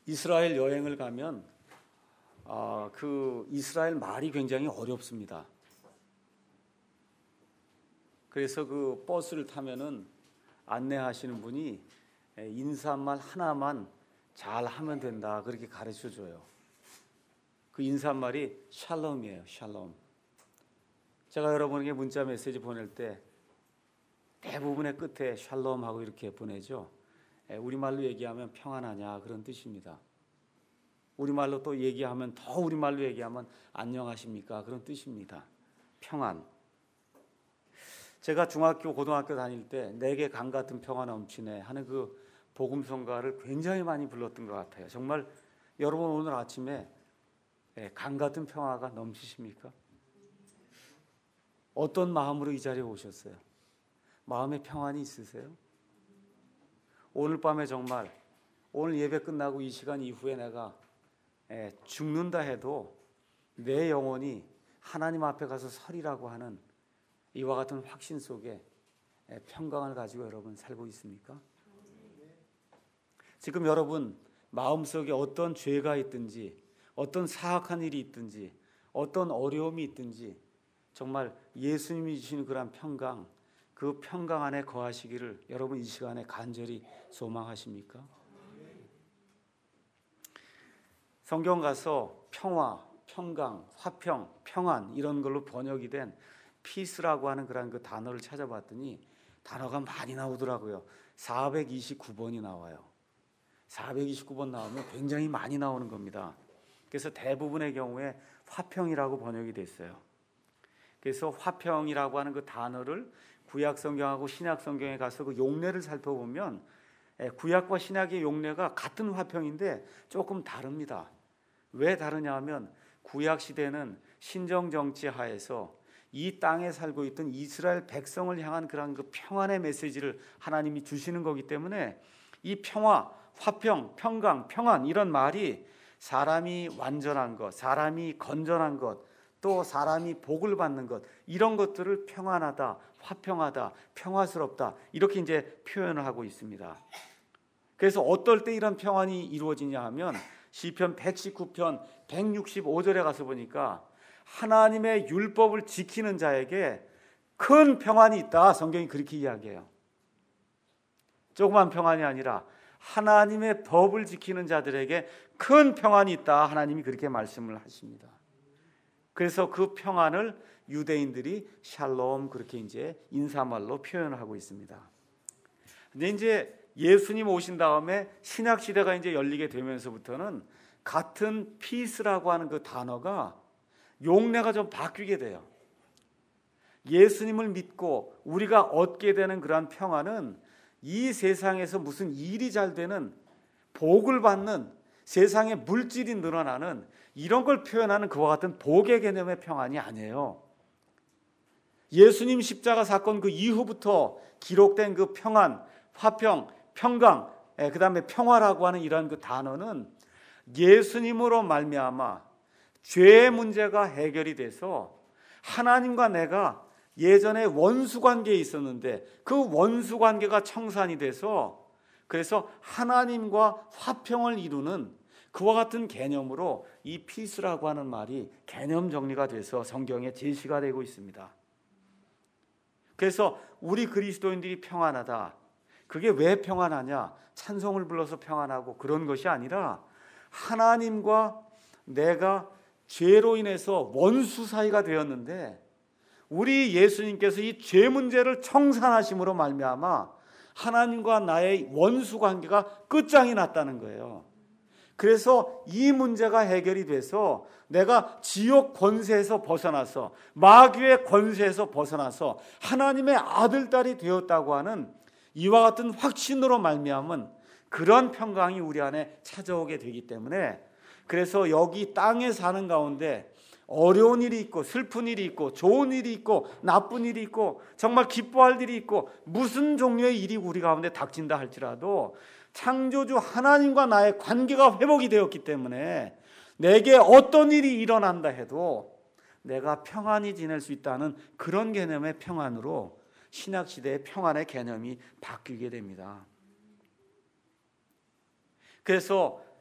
이스라엘 여행을 가면 그 이스라엘 말이 굉장히 어렵습니다. 그래서 그 버스를 타면은 안내하시는 분이 인사말 하나만 잘 하면 된다 그렇게 가르쳐 줘요. 그 인사말이 샬롬이에요. 샬롬. 제가 여러분에게 문자 메시지 보낼 때 대부분의 끝에 샬롬하고 이렇게 보내죠. 우리말로 얘기하면 평안하냐 그런 뜻입니다. 우리말로 또 얘기하면 더 우리말로 얘기하면 안녕하십니까 그런 뜻입니다. 평안. 제가 중학교 고등학교 다닐 때 내게 강 같은 평화 넘치네 하는 그 복음성가를 굉장히 많이 불렀던 것 같아요. 정말 여러분 오늘 아침에 강 같은 평화가 넘치십니까? 어떤 마음으로 이 자리에 오셨어요? 마음에 평안이 있으세요? 오늘 밤에 정말 오늘 예배 끝나고 이 시간 이후에 내가 죽는다 해도 내 영혼이 하나님 앞에 가서 서리라고 하는 이와 같은 확신 속에 평강을 가지고 여러분 살고 있습니까? 지금 여러분 마음속에 어떤 죄가 있든지 어떤 사악한 일이 있든지 어떤 어려움이 있든지 정말 예수님이 주시는 그런 평강, 그 평강 안에 거하시기를 여러분 이 시간에 간절히 소망하십니까? 성경 가서 평화, 평강, 화평, 평안 이런 걸로 번역이 된 피스라고 하는 그런 그 단어를 찾아봤더니 단어가 많이 나오더라고요. 429번이 나와요. 429번 나오면 굉장히 많이 나오는 겁니다. 그래서 대부분의 경우에 화평이라고 번역이 됐어요. 그래서 화평이라고 하는 그 단어를 구약 성경하고 신약 성경에 가서 그 용례를 살펴보면 구약과 신약의 용례가 같은 화평인데 조금 다릅니다. 왜 다르냐 하면 구약 시대는 신정 정치 하에서 이 땅에 살고 있던 이스라엘 백성을 향한 그런 그 평안의 메시지를 하나님이 주시는 거기 때문에 이 평화, 화평, 평강, 평안 이런 말이 사람이 완전한 것, 사람이 건전한 것, 또 사람이 복을 받는 것 이런 것들을 평안하다, 화평하다, 평화스럽다 이렇게 이제 표현을 하고 있습니다. 그래서 어떨 때 이런 평안이 이루어지냐 하면 시편 119편 165절에 가서 보니까 하나님의 율법을 지키는 자에게 큰 평안이 있다. 성경이 그렇게 이야기해요. 조그만 평안이 아니라 하나님의 법을 지키는 자들에게 큰 평안이 있다. 하나님이 그렇게 말씀을 하십니다. 그래서 그 평안을 유대인들이 샬롬 그렇게 이제 인사말로 표현을 하고 있습니다. 근데 이제 예수님 오신 다음에 신약 시대가 이제 열리게 되면서부터는 같은 피스라고 하는 그 단어가 용례가 좀 바뀌게 돼요. 예수님을 믿고 우리가 얻게 되는 그러한 평안은 이 세상에서 무슨 일이 잘 되는 복을 받는 세상에 물질이 늘어나는 이런 걸 표현하는 그와 같은 복의 개념의 평안이 아니에요. 예수님 십자가 사건 그 이후부터 기록된 그 평안, 화평, 평강, 그 다음에 평화라고 하는 이런 그 단어는 예수님으로 말미암아 죄의 문제가 해결이 돼서 하나님과 내가 예전에 원수 관계에 있었는데 그 원수 관계가 청산이 돼서 그래서 하나님과 화평을 이루는 그와 같은 개념으로 이 피스라고 하는 말이 개념 정리가 돼서 성경에 제시가 되고 있습니다. 그래서 우리 그리스도인들이 평안하다. 그게 왜 평안하냐? 찬송을 불러서 평안하고 그런 것이 아니라 하나님과 내가 죄로 인해서 원수 사이가 되었는데 우리 예수님께서 이 죄 문제를 청산하심으로 말미암아 하나님과 나의 원수 관계가 끝장이 났다는 거예요. 그래서 이 문제가 해결이 돼서 내가 지옥 권세에서 벗어나서 마귀의 권세에서 벗어나서 하나님의 아들, 딸이 되었다고 하는 이와 같은 확신으로 말미암은 그런 평강이 우리 안에 찾아오게 되기 때문에 그래서 여기 땅에 사는 가운데 어려운 일이 있고 슬픈 일이 있고 좋은 일이 있고 나쁜 일이 있고 정말 기뻐할 일이 있고 무슨 종류의 일이 우리 가운데 닥친다 할지라도 창조주 하나님과 나의 관계가 회복이 되었기 때문에 내게 어떤 일이 일어난다 해도 내가 평안히 지낼 수 있다는 그런 개념의 평안으로 신약시대의 평안의 개념이 바뀌게 됩니다. 그래서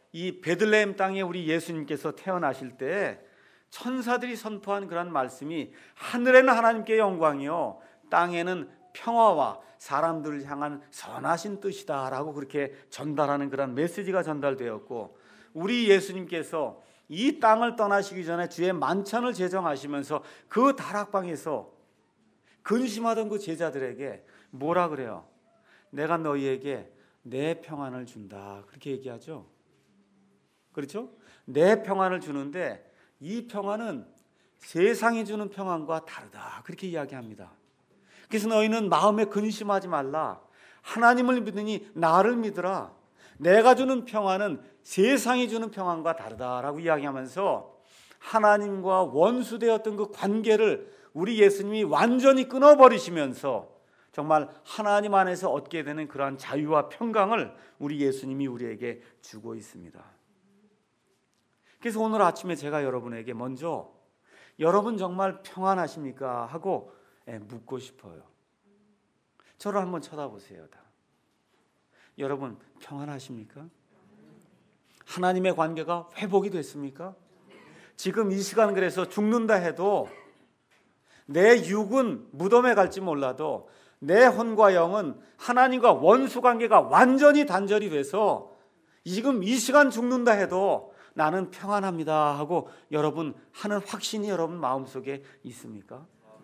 이 베들레헴 땅에 우리 예수님께서 태어나실 때 천사들이 선포한 그런 말씀이 하늘에는 하나님께 영광이요 땅에는 평화와 사람들을 향한 선하신 뜻이다라고 그렇게 전달하는 그런 메시지가 전달되었고, 우리 예수님께서 이 땅을 떠나시기 전에 주의 만찬을 제정하시면서 그 다락방에서 근심하던 그 제자들에게 뭐라 그래요? 내가 너희에게 내 평안을 준다, 그렇게 얘기하죠. 그렇죠? 내 평안을 주는데 이 평안은 세상이 주는 평안과 다르다, 그렇게 이야기합니다. 그래서 너희는 마음에 근심하지 말라, 하나님을 믿으니 나를 믿으라, 내가 주는 평안은 세상이 주는 평안과 다르다라고 이야기하면서 하나님과 원수되었던 그 관계를 우리 예수님이 완전히 끊어버리시면서 정말 하나님 안에서 얻게 되는 그러한 자유와 평강을 우리 예수님이 우리에게 주고 있습니다. 그래서 오늘 아침에 제가 여러분에게 먼저 여러분 정말 평안하십니까? 하고 묻고 싶어요. 저를 한번 쳐다보세요. 다. 여러분 평안하십니까? 하나님의 관계가 회복이 됐습니까? 지금 이 시간 그래서 죽는다 해도 내 육은 무덤에 갈지 몰라도 내 혼과 영은 하나님과 원수 관계가 완전히 단절이 돼서 지금 이 시간 죽는다 해도 나는 평안합니다 하고 여러분 하는 확신이 여러분 마음속에 있습니까?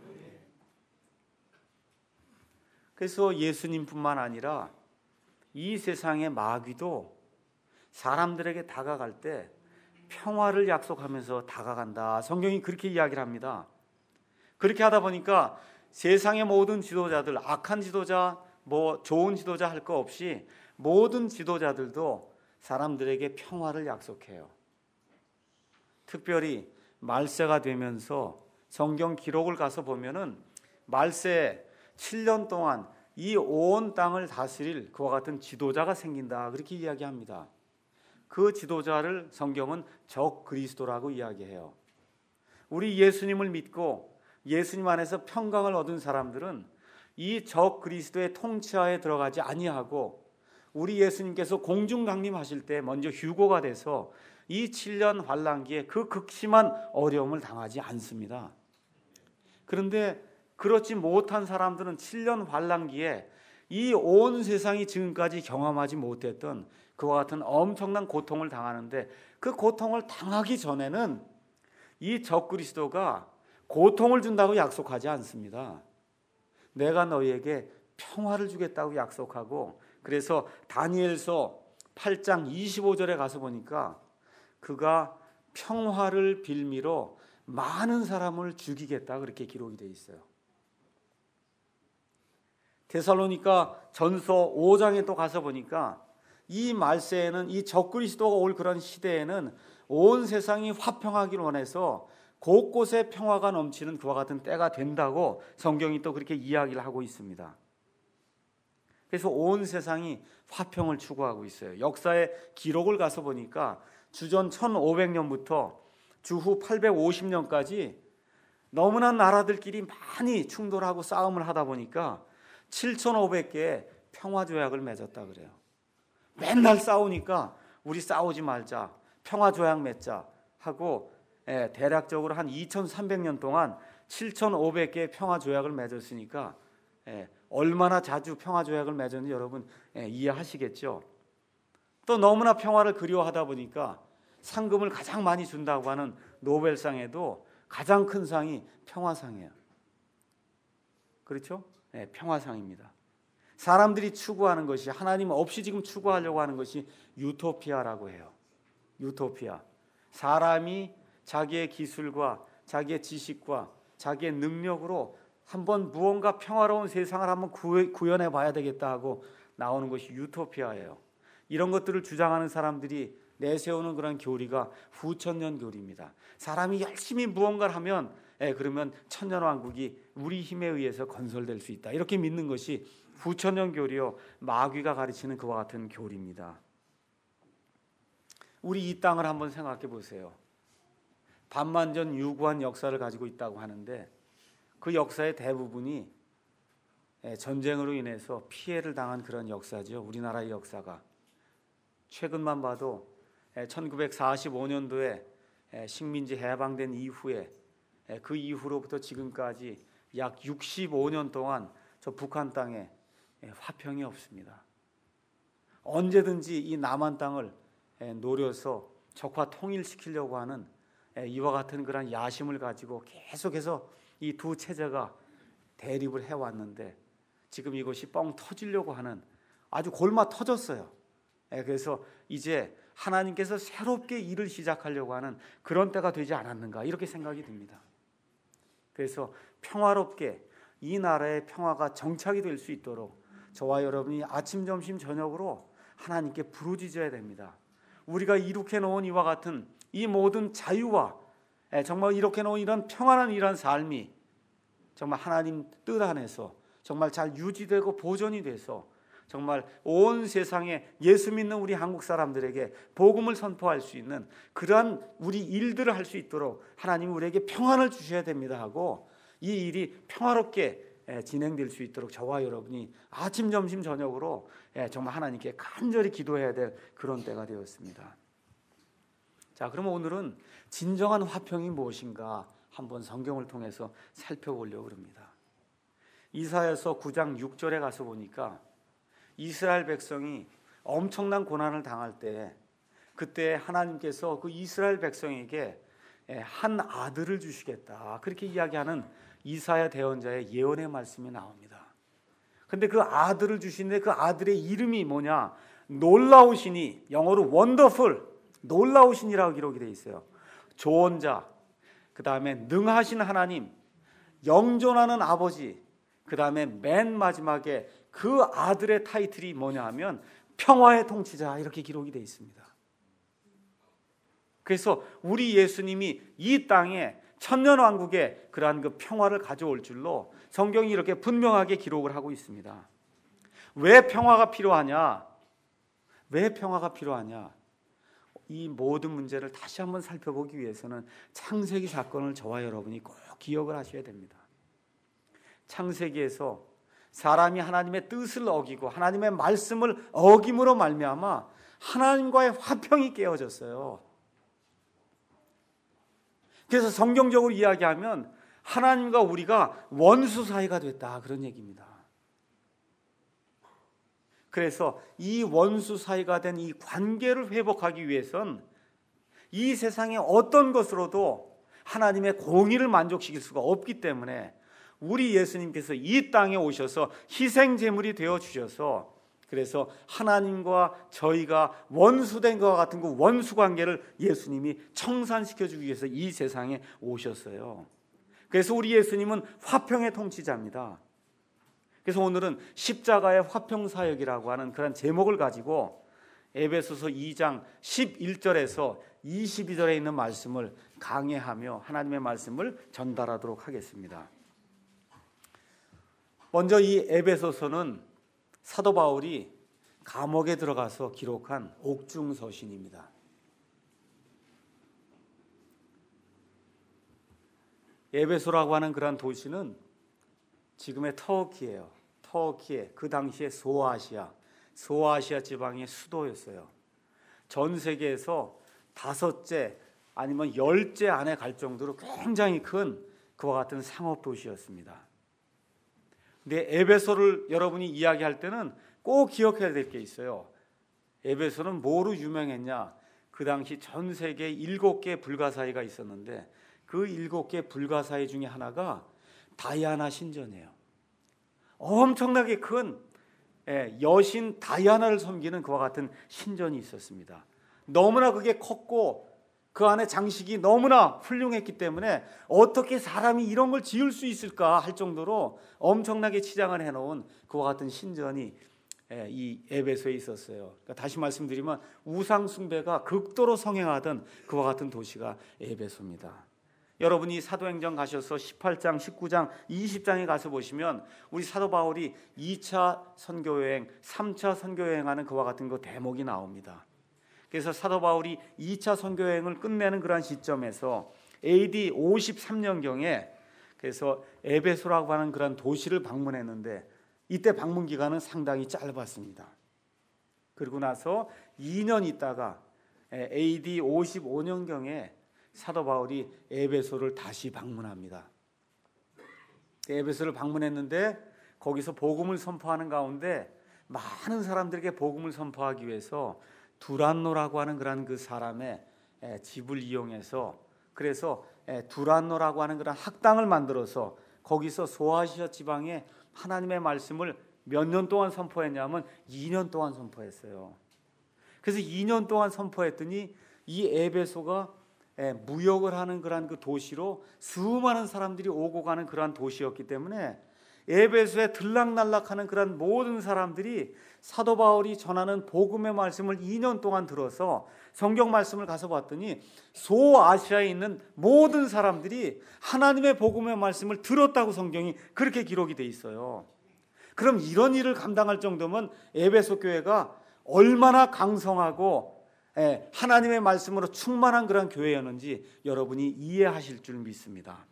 그래서 예수님뿐만 아니라 이 세상의 마귀도 사람들에게 다가갈 때 평화를 약속하면서 다가간다. 성경이 그렇게 이야기를 합니다. 그렇게 하다 보니까 세상의 모든 지도자들, 악한 지도자, 좋은 지도자 할 거 없이 모든 지도자들도 사람들에게 평화를 약속해요. 특별히 말세가 되면서 성경 기록을 가서 보면은 말세 7년 동안 이 온 땅을 다스릴 그와 같은 지도자가 생긴다, 그렇게 이야기합니다. 그 지도자를 성경은 적 그리스도라고 이야기해요. 우리 예수님을 믿고 예수님 안에서 평강을 얻은 사람들은 이 적 그리스도의 통치하에 들어가지 아니하고 우리 예수님께서 공중 강림하실 때 먼저 휴거가 돼서 이 7년 환란기에 그 극심한 어려움을 당하지 않습니다. 그런데 그렇지 못한 사람들은 7년 환란기에 이 온 세상이 지금까지 경험하지 못했던 그와 같은 엄청난 고통을 당하는데, 그 고통을 당하기 전에는 이 적그리스도가 고통을 준다고 약속하지 않습니다. 내가 너희에게 평화를 주겠다고 약속하고, 그래서 다니엘서 8장 25절에 가서 보니까 그가 평화를 빌미로 많은 사람을 죽이겠다, 그렇게 기록이 되어 있어요. 데살로니가 전서 5장에 또 가서 보니까 이 말세에는, 이 적그리스도가 올 그런 시대에는 온 세상이 화평하기를 원해서 곳곳에 평화가 넘치는 그와 같은 때가 된다고 성경이 또 그렇게 이야기를 하고 있습니다. 그래서 온 세상이 화평을 추구하고 있어요. 역사의 기록을 가서 보니까 주전 1500년부터 주후 850년까지 너무나 나라들끼리 많이 충돌하고 싸움을 하다 보니까 7500개의 평화조약을 맺었다 그래요. 맨날 싸우니까 우리 싸우지 말자, 평화조약 맺자 하고 대략적으로 한 2300년 동안 7500개의 평화조약을 맺었으니까 얼마나 자주 평화조약을 맺었는지 여러분 이해하시겠죠. 또 너무나 평화를 그리워하다 보니까 상금을 가장 많이 준다고 하는 노벨상에도 가장 큰 상이 평화상이에요. 그렇죠? 평화상입니다. 사람들이 추구하는 것이, 하나님 없이 지금 추구하려고 하는 것이 유토피아라고 해요. 유토피아. 사람이 자기의 기술과 자기의 지식과 자기의 능력으로 한번 무언가 평화로운 세상을 한번 구현해 봐야 되겠다 하고 나오는 것이 유토피아예요. 이런 것들을 주장하는 사람들이 내세우는 그런 교리가 후천년 교리입니다. 사람이 열심히 무언가를 하면 그러면 천년왕국이 우리 힘에 의해서 건설될 수 있다, 이렇게 믿는 것이 후천년 교리요, 마귀가 가르치는 그와 같은 교리입니다. 우리 이 땅을 한번 생각해 보세요. 반만전 유구한 역사를 가지고 있다고 하는데 그 역사의 대부분이 전쟁으로 인해서 피해를 당한 그런 역사죠. 우리나라의 역사가 최근만 봐도 1945년도에 식민지 해방된 이후에 그 이후로부터 지금까지 약 65년 동안 저 북한 땅에 화평이 없습니다. 언제든지 이 남한 땅을 노려서 적화 통일시키려고 하는 이와 같은 그런 야심을 가지고 계속해서 이 두 체제가 대립을 해왔는데 지금 이것이 뻥 터지려고 하는 아주 골마 터졌어요. 그래서 이제 하나님께서 새롭게 일을 시작하려고 하는 그런 때가 되지 않았는가 이렇게 생각이 듭니다. 그래서 평화롭게 이 나라의 평화가 정착이 될 수 있도록 저와 여러분이 아침, 점심, 저녁으로 하나님께 부르짖어야 됩니다. 우리가 이룩해 놓은 이와 같은 이 모든 자유와 정말 이렇게 놓은 이런 평안한 이런 삶이 정말 하나님 뜻 안에서 정말 잘 유지되고 보존이 돼서 정말 온 세상에 예수 믿는 우리 한국 사람들에게 복음을 선포할 수 있는 그러한 우리 일들을 할 수 있도록 하나님이 우리에게 평안을 주셔야 됩니다 하고 이 일이 평화롭게 진행될 수 있도록 저와 여러분이 아침, 점심, 저녁으로 정말 하나님께 간절히 기도해야 될 그런 때가 되었습니다. 자, 그러면 오늘은 진정한 화평이 무엇인가 한번 성경을 통해서 살펴보려고 합니다. 이사야서 9장 6절에 가서 보니까 이스라엘 백성이 엄청난 고난을 당할 때 그때 하나님께서 그 이스라엘 백성에게 한 아들을 주시겠다 그렇게 이야기하는 이사야 대언자의 예언의 말씀이 나옵니다. 근데 그 아들을 주시는데 그 아들의 이름이 뭐냐? 놀라우시니, 영어로 원더풀, 놀라우신이라고 기록이 되어 있어요. 조언자, 그 다음에 능하신 하나님, 영존하는 아버지, 그 다음에 맨 마지막에 그 아들의 타이틀이 뭐냐 하면 평화의 통치자 이렇게 기록이 되어 있습니다. 그래서 우리 예수님이 이 땅에 천년왕국에 그러한 그 평화를 가져올 줄로 성경이 이렇게 분명하게 기록을 하고 있습니다. 왜 평화가 필요하냐? 왜 평화가 필요하냐? 이 모든 문제를 다시 한번 살펴보기 위해서는 창세기 사건을 저와 여러분이 꼭 기억을 하셔야 됩니다. 창세기에서 사람이 하나님의 뜻을 어기고 하나님의 말씀을 어김으로 말미암아 하나님과의 화평이 깨어졌어요. 그래서 성경적으로 이야기하면 하나님과 우리가 원수 사이가 됐다 그런 얘기입니다. 그래서 이 원수 사이가 된 이 관계를 회복하기 위해선 이 세상의 어떤 것으로도 하나님의 공의를 만족시킬 수가 없기 때문에 우리 예수님께서 이 땅에 오셔서 희생 제물이 되어 주셔서 그래서 하나님과 저희가 원수된 것과 같은 그 원수 관계를 예수님이 청산시켜 주기 위해서 이 세상에 오셨어요. 그래서 우리 예수님은 화평의 통치자입니다. 그래서 오늘은 십자가의 화평사역이라고 하는 그런 제목을 가지고 에베소서 2장 11절에서 22절에 있는 말씀을 강해하며 하나님의 말씀을 전달하도록 하겠습니다. 먼저 이 에베소서는 사도 바울이 감옥에 들어가서 기록한 옥중서신입니다. 에베소라고 하는 그러한 도시는 지금의 터키예요. 터키의 그 당시의 소아시아 지방의 수도였어요. 전 세계에서 5째 아니면 10째 안에 갈 정도로 굉장히 큰 그와 같은 상업 도시였습니다. 근데 에베소를 여러분이 이야기할 때는 꼭 기억해야 될 게 있어요. 에베소는 뭐로 유명했냐? 그 당시 전 세계에 7개 불가사의가 있었는데 그 7개 불가사의 중에 하나가 다이아나 신전이에요. 엄청나게 큰 여신 다이아나를 섬기는 그와 같은 신전이 있었습니다. 너무나 그게 컸고 그 안에 장식이 너무나 훌륭했기 때문에 어떻게 사람이 이런 걸 지을 수 있을까 할 정도로 엄청나게 치장을 해놓은 그와 같은 신전이 이 에베소에 있었어요. 그러니까 다시 말씀드리면 우상 숭배가 극도로 성행하던 그와 같은 도시가 에베소입니다. 여러분이 사도행전 가셔서 18장, 19장, 20장에 가서 보시면 우리 사도 바울이 2차 선교여행, 3차 선교여행하는 그와 같은 그 대목이 나옵니다. 그래서 사도 바울이 2차 선교여행을 끝내는 그런 시점에서 AD 53년경에 그래서 에베소라고 하는 그런 도시를 방문했는데 이때 방문 기간은 상당히 짧았습니다. 그리고 나서 2년 있다가 AD 55년경에 사도 바울이 에베소를 다시 방문합니다. 에베소를 방문했는데 거기서 복음을 선포하는 가운데 많은 사람들에게 복음을 선포하기 위해서 두란노라고 하는 그런 그 사람의 집을 이용해서, 그래서 두란노라고 하는 그런 학당을 만들어서 거기서 소아시아 지방에 하나님의 말씀을 몇 년 동안 선포했냐면 2년 동안 선포했어요. 그래서 2년 동안 선포했더니 이 에베소가 무역을 하는 그러한 그 도시로 수많은 사람들이 오고 가는 그러한 도시였기 때문에 에베소에 들락날락하는 그런 모든 사람들이 사도 바울이 전하는 복음의 말씀을 2년 동안 들어서 성경 말씀을 가서 봤더니 소아시아에 있는 모든 사람들이 하나님의 복음의 말씀을 들었다고 성경이 그렇게 기록이 돼 있어요. 그럼 이런 일을 감당할 정도면 에베소 교회가 얼마나 강성하고 하나님의 말씀으로 충만한 그런 교회였는지 여러분이 이해하실 줄 믿습니다.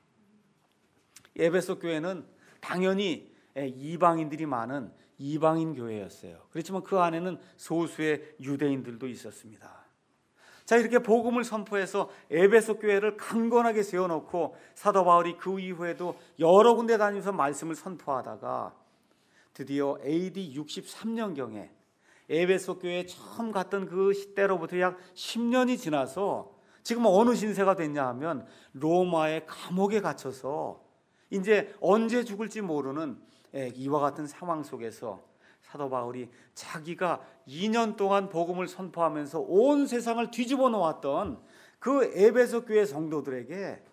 에베소 교회는 당연히 이방인들이 많은 이방인 교회였어요. 그렇지만 그 안에는 소수의 유대인들도 있었습니다. 자, 이렇게 복음을 선포해서 에베소 교회를 강건하게 세워놓고 사도 바울이 그 이후에도 여러 군데 다니면서 말씀을 선포하다가 드디어 AD 63년경에 에베소 교회에 처음 갔던 그 시대로부터 약 10년이 지나서 지금 어느 신세가 됐냐 하면 로마의 감옥에 갇혀서 이제 언제 죽을지 모르는 이와 같은 상황 속에서 사도 바울이 자기가 2년 동안 복음을 선포하면서 온 세상을 뒤집어 놓았던 그 에베소 교회 성도들에게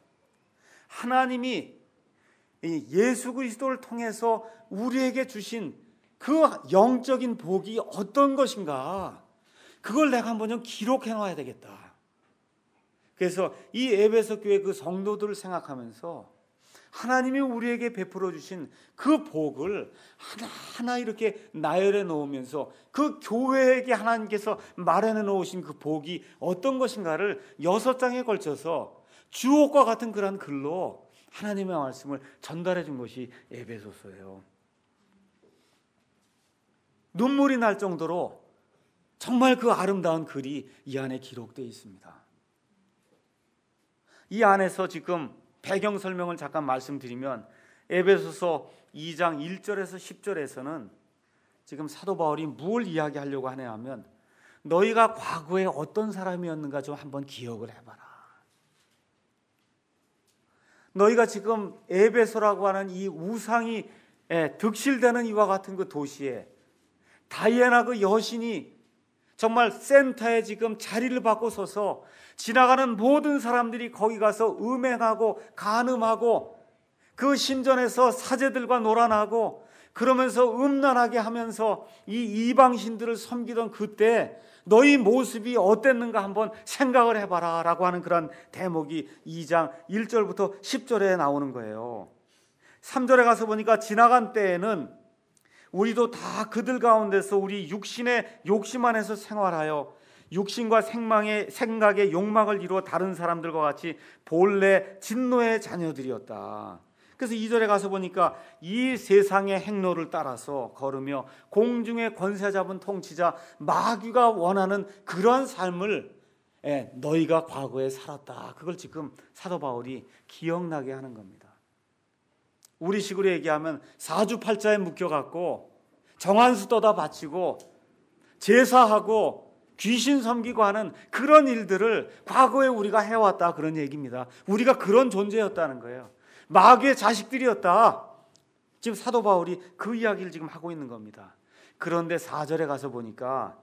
하나님이 예수 그리스도를 통해서 우리에게 주신 그 영적인 복이 어떤 것인가, 그걸 내가 한번 좀 기록해 놔야 되겠다. 그래서 이 에베소 교회 그 성도들을 생각하면서 하나님이 우리에게 베풀어 주신 그 복을 하나하나 이렇게 나열해 놓으면서 그 교회에게 하나님께서 마련해 놓으신 그 복이 어떤 것인가를 6장에 걸쳐서 주옥과 같은 그런 글로 하나님의 말씀을 전달해 준 것이 에베소서예요. 눈물이 날 정도로 정말 그 아름다운 글이 이 안에 기록되어 있습니다. 이 안에서 지금 배경 설명을 잠깐 말씀드리면 에베소서 2장 1절에서 10절에서는 지금 사도 바울이 뭘 이야기하려고 하냐 하면 너희가 과거에 어떤 사람이었는가 좀 한번 기억을 해봐라. 너희가 지금 에베소라고 하는 이 우상이 득실되는 이와 같은 그 도시에 다이애나 그 여신이 정말 센터에 지금 자리를 받고 서서 지나가는 모든 사람들이 거기 가서 음행하고 간음하고 그 신전에서 사제들과 놀아나고 그러면서 음란하게 하면서 이 이방신들을 섬기던 그때 너희 모습이 어땠는가 한번 생각을 해봐라 라고 하는 그런 대목이 2장 1절부터 10절에 나오는 거예요. 3절에 가서 보니까 지나간 때에는 우리도 다 그들 가운데서 우리 육신의 욕심 안에서 생활하여 육신과 생각의 욕망을 이루어 다른 사람들과 같이 본래 진노의 자녀들이었다. 그래서 2절에 가서 보니까 이 세상의 행로를 따라서 걸으며 공중의 권세 잡은 통치자 마귀가 원하는 그러한 삶을 너희가 과거에 살았다. 그걸 지금 사도 바울이 기억나게 하는 겁니다. 우리식으로 얘기하면 사주팔자에 묶여갖고 정한수 떠다 바치고 제사하고 귀신 섬기고 하는 그런 일들을 과거에 우리가 해왔다, 그런 얘기입니다. 우리가 그런 존재였다는 거예요. 마귀의 자식들이었다. 지금 사도 바울이 그 이야기를 지금 하고 있는 겁니다. 그런데 4절에 가서 보니까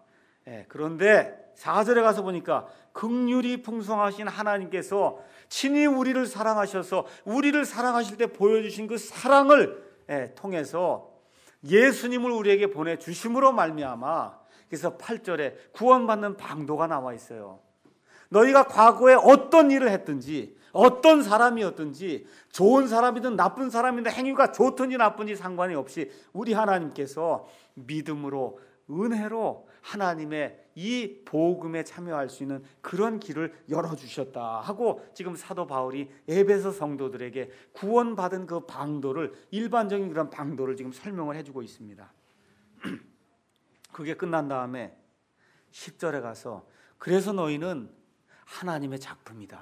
긍휼이 풍성하신 하나님께서 친히 우리를 사랑하셔서 우리를 사랑하실 때 보여주신 그 사랑을 통해서 예수님을 우리에게 보내주심으로 말미암아, 그래서 8절에 구원받는 방도가 나와 있어요. 너희가 과거에 어떤 일을 했든지 어떤 사람이었든지 좋은 사람이든 나쁜 사람이든 행위가 좋든지 나쁜지 상관이 없이 우리 하나님께서 믿음으로 은혜로 하나님의 이 복음에 참여할 수 있는 그런 길을 열어주셨다 하고 지금 사도 바울이 에베소 성도들에게 구원받은 그 방도를, 일반적인 그런 방도를 지금 설명을 해주고 있습니다. 그게 끝난 다음에 10절에 가서 그래서 너희는 하나님의 작품이다.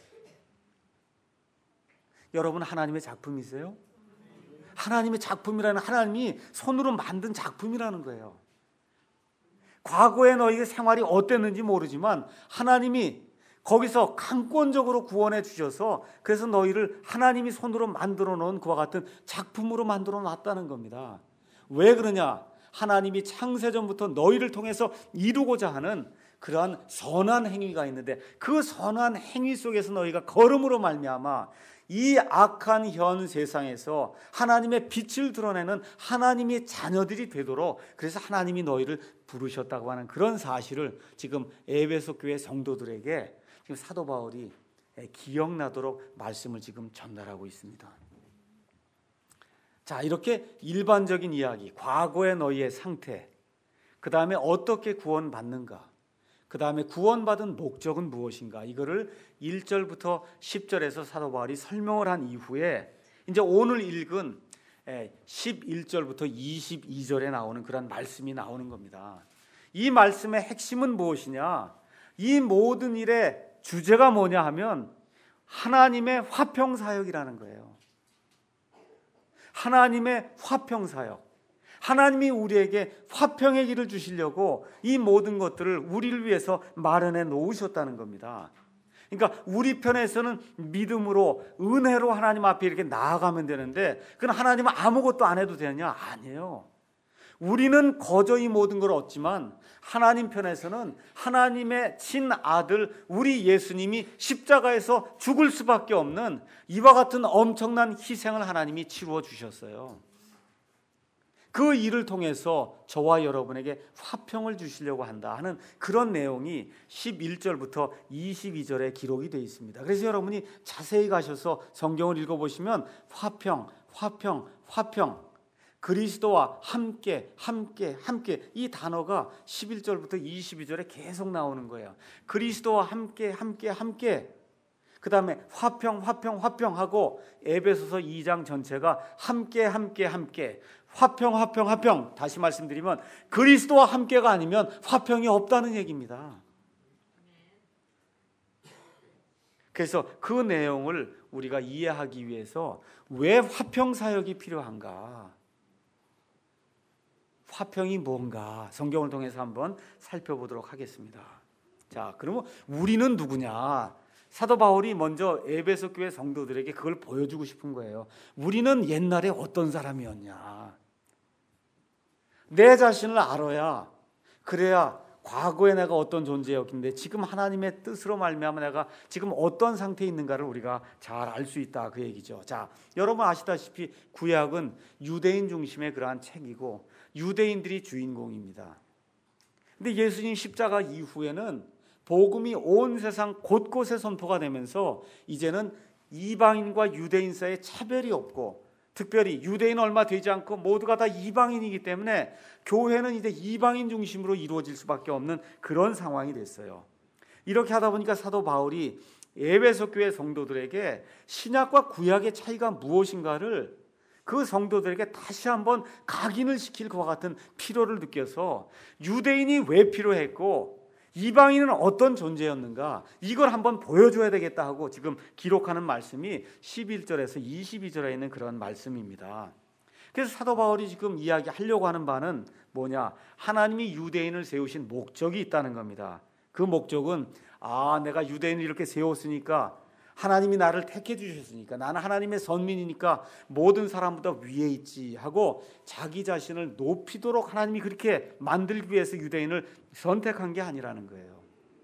여러분 하나님의 작품이세요? 하나님의 작품이라는, 하나님이 손으로 만든 작품이라는 거예요. 과거에 너희의 생활이 어땠는지 모르지만 하나님이 거기서 강권적으로 구원해 주셔서 그래서 너희를 하나님이 손으로 만들어 놓은 그와 같은 작품으로 만들어 놨다는 겁니다. 왜 그러냐? 하나님이 창세전부터 너희를 통해서 이루고자 하는 그러한 선한 행위가 있는데 그 선한 행위 속에서 너희가 걸음으로 말미암아 이 악한 현 세상에서 하나님의 빛을 드러내는 하나님의 자녀들이 되도록, 그래서 하나님이 너희를 부르셨다고 하는 그런 사실을 지금 에베소 교회 성도들에게 지금 사도 바울이 기억나도록 말씀을 지금 전달하고 있습니다. 자, 이렇게 일반적인 이야기, 과거의 너희의 상태, 그 다음에 어떻게 구원받는가, 그 다음에 구원받은 목적은 무엇인가, 이거를 1절부터 10절에서 사도 바울이 설명을 한 이후에 이제 오늘 읽은 11절부터 22절에 나오는 그런 말씀이 나오는 겁니다. 이 말씀의 핵심은 무엇이냐? 이 모든 일의 주제가 뭐냐 하면 하나님의 화평사역이라는 거예요. 하나님의 화평사역. 하나님이 우리에게 화평의 길을 주시려고 이 모든 것들을 우리를 위해서 마련해 놓으셨다는 겁니다. 그러니까 우리 편에서는 믿음으로 은혜로 하나님 앞에 이렇게 나아가면 되는데 그건 하나님은 아무것도 안 해도 되느냐? 아니에요. 우리는 거저 이 모든 걸 얻지만 하나님 편에서는 하나님의 친아들 우리 예수님이 십자가에서 죽을 수밖에 없는 이와 같은 엄청난 희생을 하나님이 치루어 주셨어요. 그 일을 통해서 저와 여러분에게 화평을 주시려고 한다 하는 그런 내용이 11절부터 22절에 기록이 되어 있습니다. 그래서 여러분이 자세히 가셔서 성경을 읽어보시면 화평, 화평, 화평, 그리스도와 함께, 함께, 함께, 이 단어가 11절부터 22절에 계속 나오는 거예요. 그리스도와 함께, 함께, 함께, 그 다음에 화평, 화평, 화평하고 에베소서 2장 전체가 함께, 함께, 함께, 화평, 화평, 화평. 다시 말씀드리면 그리스도와 함께가 아니면 화평이 없다는 얘기입니다. 그래서 그 내용을 우리가 이해하기 위해서 왜 화평 사역이 필요한가, 화평이 뭔가 성경을 통해서 한번 살펴보도록 하겠습니다. 자, 그러면 우리는 누구냐? 사도 바울이 먼저 에베소 교회 성도들에게 그걸 보여주고 싶은 거예요. 우리는 옛날에 어떤 사람이었냐? 내 자신을 알아야, 그래야 과거에 내가 어떤 존재였는데 지금 하나님의 뜻으로 말미암아 내가 지금 어떤 상태에 있는가를 우리가 잘 알 수 있다, 그 얘기죠. 자, 여러분 아시다시피 구약은 유대인 중심의 그러한 책이고 유대인들이 주인공입니다. 근데 예수님 십자가 이후에는 복음이 온 세상 곳곳에 선포가 되면서 이제는 이방인과 유대인 사이에 차별이 없고, 특별히 유대인 얼마 되지 않고 모두가 다 이방인이기 때문에 교회는 이제 이방인 중심으로 이루어질 수밖에 없는 그런 상황이 됐어요. 이렇게 하다 보니까 사도 바울이 에베소 교회 성도들에게 신약과 구약의 차이가 무엇인가를 그 성도들에게 다시 한번 각인을 시킬 것과 같은 필요를 느껴서 유대인이 왜 필요했고 이방인은 어떤 존재였는가, 이걸 한번 보여줘야 되겠다 하고 지금 기록하는 말씀이 11절에서 22절에 있는 그런 말씀입니다. 그래서 사도 바울이 지금 이야기하려고 하는 바는 뭐냐? 하나님이 유대인을 세우신 목적이 있다는 겁니다. 그 목적은 내가 유대인을 이렇게 세웠으니까, 하나님이 나를 택해 주셨으니까, 나는 하나님의 선민이니까 모든 사람보다 위에 있지 하고 자기 자신을 높이도록 하나님이 그렇게 만들기 위해서 유대인을 선택한 게 아니라는 거예요.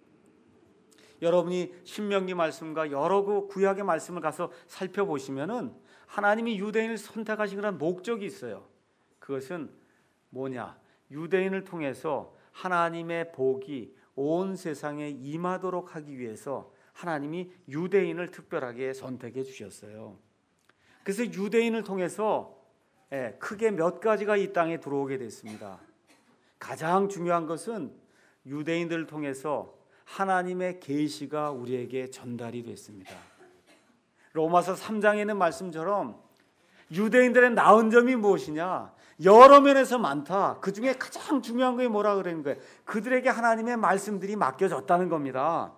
여러분이 신명기 말씀과 여러 그 구약의 말씀을 가서 살펴보시면은 하나님이 유대인을 선택하신 그런 목적이 있어요. 그것은 뭐냐? 유대인을 통해서 하나님의 복이 온 세상에 임하도록 하기 위해서 하나님이 유대인을 특별하게 선택해 주셨어요. 그래서 유대인을 통해서 크게 몇 가지가 이 땅에 들어오게 됐습니다. 가장 중요한 것은 유대인들을 통해서 하나님의 계시가 우리에게 전달이 됐습니다. 로마서 3장에 있는 말씀처럼 유대인들의 나은 점이 무엇이냐? 여러 면에서 많다. 그 중에 가장 중요한 게 뭐라 그러는 거예요? 그들에게 하나님의 말씀들이 맡겨졌다는 겁니다.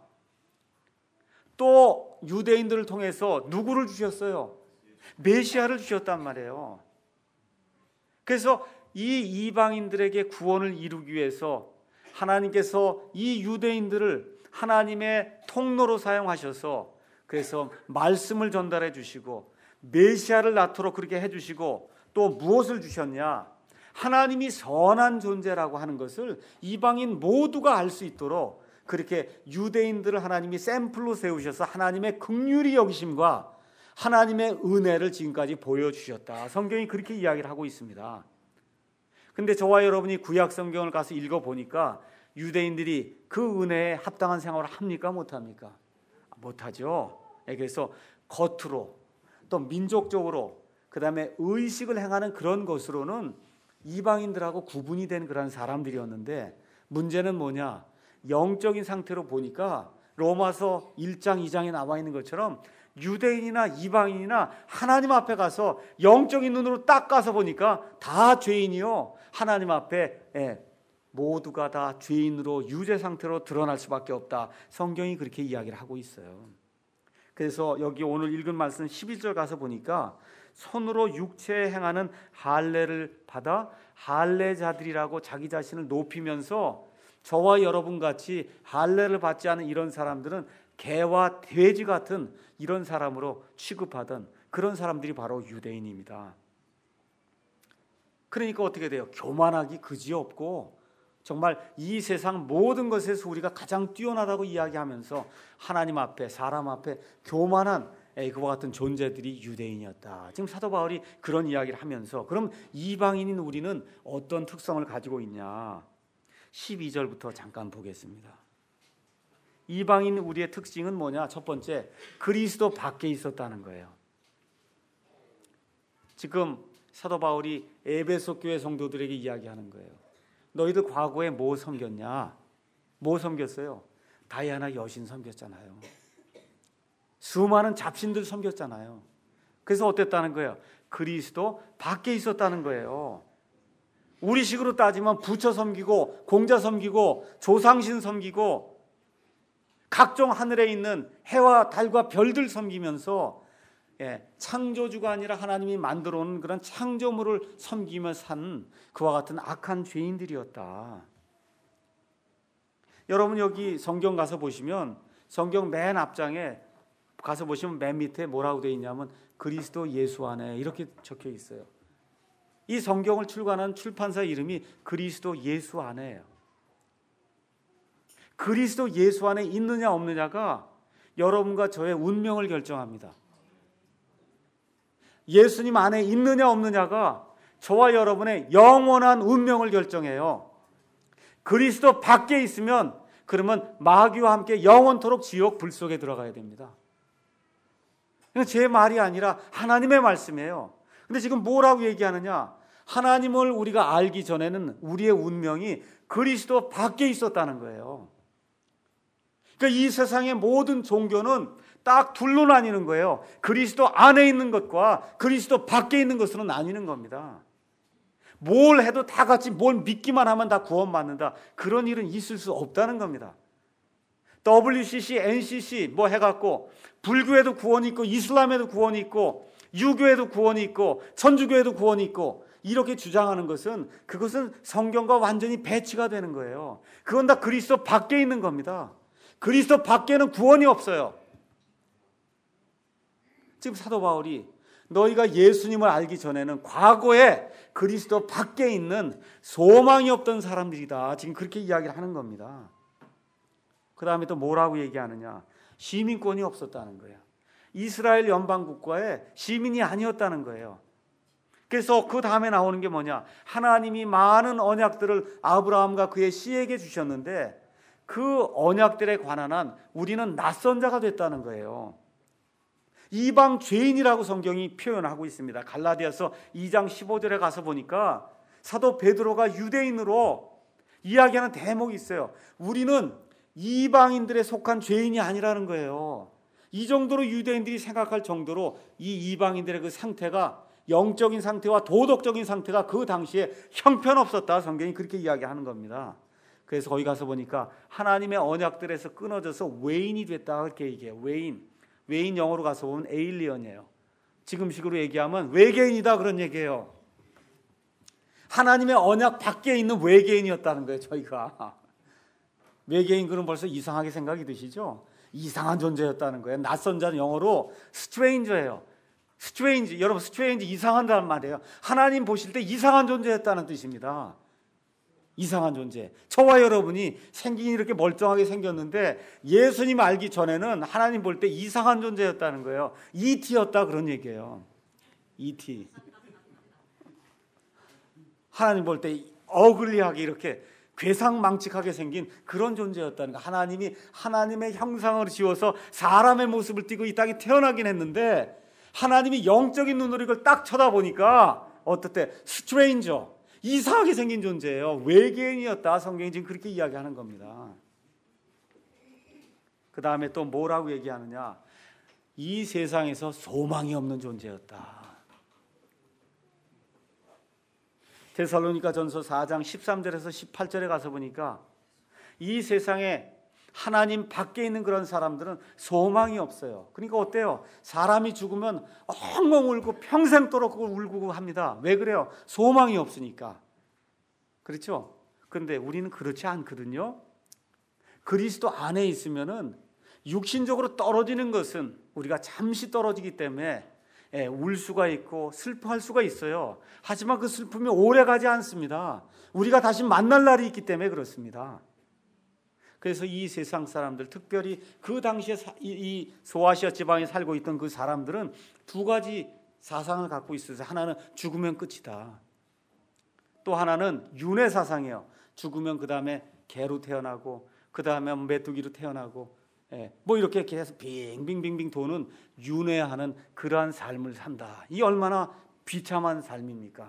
또 유대인들을 통해서 누구를 주셨어요? 메시아를 주셨단 말이에요. 그래서 이 이방인들에게 구원을 이루기 위해서 하나님께서 이 유대인들을 하나님의 통로로 사용하셔서 그래서 말씀을 전달해 주시고 메시아를 낳도록 그렇게 해주시고 또 무엇을 주셨냐? 하나님이 선한 존재라고 하는 것을 이방인 모두가 알 수 있도록 그렇게 유대인들을 하나님이 샘플로 세우셔서 하나님의 긍휼히 여기심과 하나님의 은혜를 지금까지 보여주셨다. 성경이 그렇게 이야기를 하고 있습니다. 근데 저와 여러분이 구약 성경을 가서 읽어보니까 유대인들이 그 은혜에 합당한 생활을 합니까? 못합니까? 못하죠. 그래서 겉으로 또 민족적으로 그 다음에 의식을 행하는 그런 것으로는 이방인들하고 구분이 된 그런 사람들이었는데 문제는 뭐냐? 영적인 상태로 보니까 로마서 1장 2장에 나와 있는 것처럼 유대인이나 이방인이나 하나님 앞에 가서 영적인 눈으로 딱 가서 보니까 다 죄인이요. 하나님 앞에 모두가 다 죄인으로 유죄 상태로 드러날 수밖에 없다. 성경이 그렇게 이야기를 하고 있어요. 그래서 여기 오늘 읽은 말씀 11절 가서 보니까 손으로 육체에 행하는 할례를 받아 할례자들이라고 자기 자신을 높이면서 저와 여러분 같이 할례를 받지 않은 이런 사람들은 개와 돼지 같은 이런 사람으로 취급하던 그런 사람들이 바로 유대인입니다. 그러니까 어떻게 돼요? 교만하기 그지없고 정말 이 세상 모든 것에서 우리가 가장 뛰어나다고 이야기하면서 하나님 앞에 사람 앞에 교만한 그와 같은 존재들이 유대인이었다. 지금 사도 바울이 그런 이야기를 하면서 그럼 이방인인 우리는 어떤 특성을 가지고 있냐? 12절부터 잠깐 보겠습니다. 이방인 우리의 특징은 뭐냐? 첫 번째, 그리스도 밖에 있었다는 거예요. 지금 사도 바울이 에베소 교회 성도들에게 이야기하는 거예요. 너희들 과거에 뭐 섬겼냐? 뭐 섬겼어요? 다이아나 여신 섬겼잖아요. 수많은 잡신들 섬겼잖아요. 그래서 어땠다는 거예요? 그리스도 밖에 있었다는 거예요. 우리식으로 따지면 부처 섬기고 공자 섬기고 조상신 섬기고 각종 하늘에 있는 해와 달과 별들 섬기면서 창조주가 아니라 하나님이 만들어 놓은 그런 창조물을 섬기며 산 그와 같은 악한 죄인들이었다. 여러분 여기 성경 가서 보시면 성경 맨 앞장에 가서 보시면 맨 밑에 뭐라고 되어 있냐면 그리스도 예수 안에 이렇게 적혀 있어요. 이 성경을 출간한 출판사 이름이 그리스도 예수 안에예요. 그리스도 예수 안에 있느냐 없느냐가 여러분과 저의 운명을 결정합니다. 예수님 안에 있느냐 없느냐가 저와 여러분의 영원한 운명을 결정해요. 그리스도 밖에 있으면 그러면 마귀와 함께 영원토록 지옥 불 속에 들어가야 됩니다. 제 말이 아니라 하나님의 말씀이에요. 근데 지금 뭐라고 얘기하느냐? 하나님을 우리가 알기 전에는 우리의 운명이 그리스도 밖에 있었다는 거예요. 그러니까 이 세상의 모든 종교는 딱 둘로 나뉘는 거예요. 그리스도 안에 있는 것과 그리스도 밖에 있는 것으로 나뉘는 겁니다. 뭘 해도 다 같이 뭘 믿기만 하면 다 구원받는다. 그런 일은 있을 수 없다는 겁니다. WCC, NCC 뭐 해갖고 불교에도 구원이 있고 이슬람에도 구원이 있고 유교에도 구원이 있고 천주교에도 구원이 있고 이렇게 주장하는 것은 그것은 성경과 완전히 배치가 되는 거예요. 그건 다 그리스도 밖에 있는 겁니다. 그리스도 밖에는 구원이 없어요. 지금 사도 바울이 너희가 예수님을 알기 전에는 과거에 그리스도 밖에 있는 소망이 없던 사람들이다. 지금 그렇게 이야기를 하는 겁니다. 그 다음에 또 뭐라고 얘기하느냐? 시민권이 없었다는 거예요. 이스라엘 연방 국가의 시민이 아니었다는 거예요. 그래서 그 다음에 나오는 게 뭐냐? 하나님이 많은 언약들을 아브라함과 그의 씨에게 주셨는데 그 언약들에 관한 한 우리는 낯선 자가 됐다는 거예요. 이방 죄인이라고 성경이 표현하고 있습니다. 갈라디아서 2장 15절에 가서 보니까 사도 베드로가 유대인으로 이야기하는 대목이 있어요. 우리는 이방인들에 속한 죄인이 아니라는 거예요. 이 정도로 유대인들이 생각할 정도로 이 이방인들의 그 상태가 영적인 상태와 도덕적인 상태가 그 당시에 형편없었다. 성경이 그렇게 이야기하는 겁니다. 그래서 거기 가서 보니까 하나님의 언약들에서 끊어져서 외인이 됐다 그렇게 얘기해요. 외인 영어로 가서 보면 에일리언이에요. 지금식으로 얘기하면 외계인이다 그런 얘기예요. 하나님의 언약 밖에 있는 외계인이었다는 거예요. 저희가 외계인 그럼 벌써 이상하게 생각이 드시죠? 이상한 존재였다는 거예요. 낯선 자는 영어로 스트레인저예요. 스트레인지, 여러분 스트레인지 이상한다는 말이에요. 하나님 보실 때 이상한 존재였다는 뜻입니다. 이상한 존재. 저와 여러분이 생긴 이렇게 멀쩡하게 생겼는데 예수님 알기 전에는 하나님 볼 때 이상한 존재였다는 거예요. ET였다 그런 얘기예요. ET. 하나님 볼 때 어글리하게 이렇게 괴상망측하게 생긴 그런 존재였다는 거. 하나님이 하나님의 형상을 지어서 사람의 모습을 띠고 이 땅에 태어나긴 했는데 하나님이 영적인 눈으로 이걸 딱 쳐다보니까 어떻대? 스트레인저, 이상하게 생긴 존재예요. 외계인이었다. 성경이 지금 그렇게 이야기하는 겁니다. 그 다음에 또 뭐라고 얘기하느냐? 이 세상에서 소망이 없는 존재였다. 데살로니가 전서 4장 13절에서 18절에 가서 보니까 이 세상에 하나님 밖에 있는 그런 사람들은 소망이 없어요. 그러니까 어때요? 사람이 죽으면 엉엉 울고 평생도록 그걸 울고 합니다. 왜 그래요? 소망이 없으니까. 그렇죠? 그런데 우리는 그렇지 않거든요. 그리스도 안에 있으면은 육신적으로 떨어지는 것은 우리가 잠시 떨어지기 때문에 울 수가 있고 슬퍼할 수가 있어요. 하지만 그 슬픔이 오래 가지 않습니다. 우리가 다시 만날 날이 있기 때문에 그렇습니다. 그래서 이 세상 사람들, 특별히 그 당시에 이 소아시아 지방에 살고 있던 그 사람들은 두 가지 사상을 갖고 있어서 하나는 죽으면 끝이다. 또 하나는 윤회 사상이에요. 죽으면 그 다음에 개로 태어나고 그 다음에 메뚜기로 태어나고 뭐 이렇게 계속 빙빙빙빙 도는 윤회하는 그러한 삶을 산다. 이 얼마나 비참한 삶입니까?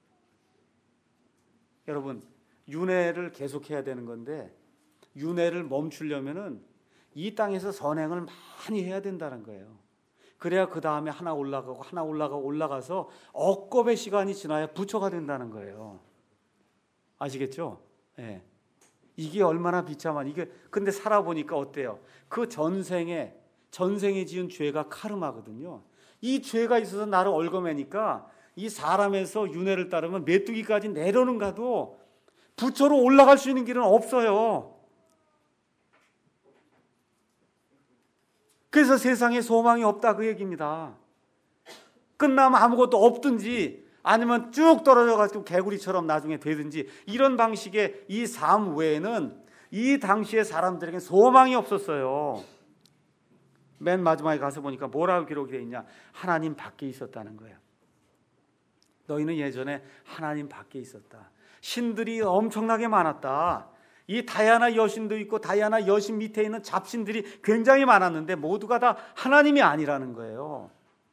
여러분, 윤회를 계속해야 되는 건데 윤회를 멈추려면은 이 땅에서 선행을 많이 해야 된다는 거예요. 그래야 그 다음에 하나 올라가서 억겁의 시간이 지나야 부처가 된다는 거예요. 아시겠죠? 이게 얼마나 비참한 이게. 근데 살아보니까 어때요? 그 전생에 지은 죄가 카르마거든요. 이 죄가 있어서 나를 얽어매니까 이 사람에서 윤회를 따르면 메뚜기까지 내려는 가도 부처로 올라갈 수 있는 길은 없어요. 그래서 세상에 소망이 없다 그 얘기입니다. 끝나면 아무것도 없든지 아니면 쭉 떨어져가지고 개구리처럼 나중에 되든지 이런 방식의 이 삶 외에는 이 당시의 사람들에게 소망이 없었어요. 맨 마지막에 가서 보니까 뭐라고 기록이 되어 있냐? 하나님 밖에 있었다는 거예요. 너희는 예전에 하나님 밖에 있었다. 신들이 엄청나게 많았다. 이 다이아나 여신도 있고 다이아나 여신 밑에 있는 잡신들이 굉장히 많았는데 모두가 다 하나님이 아니라는 거예요.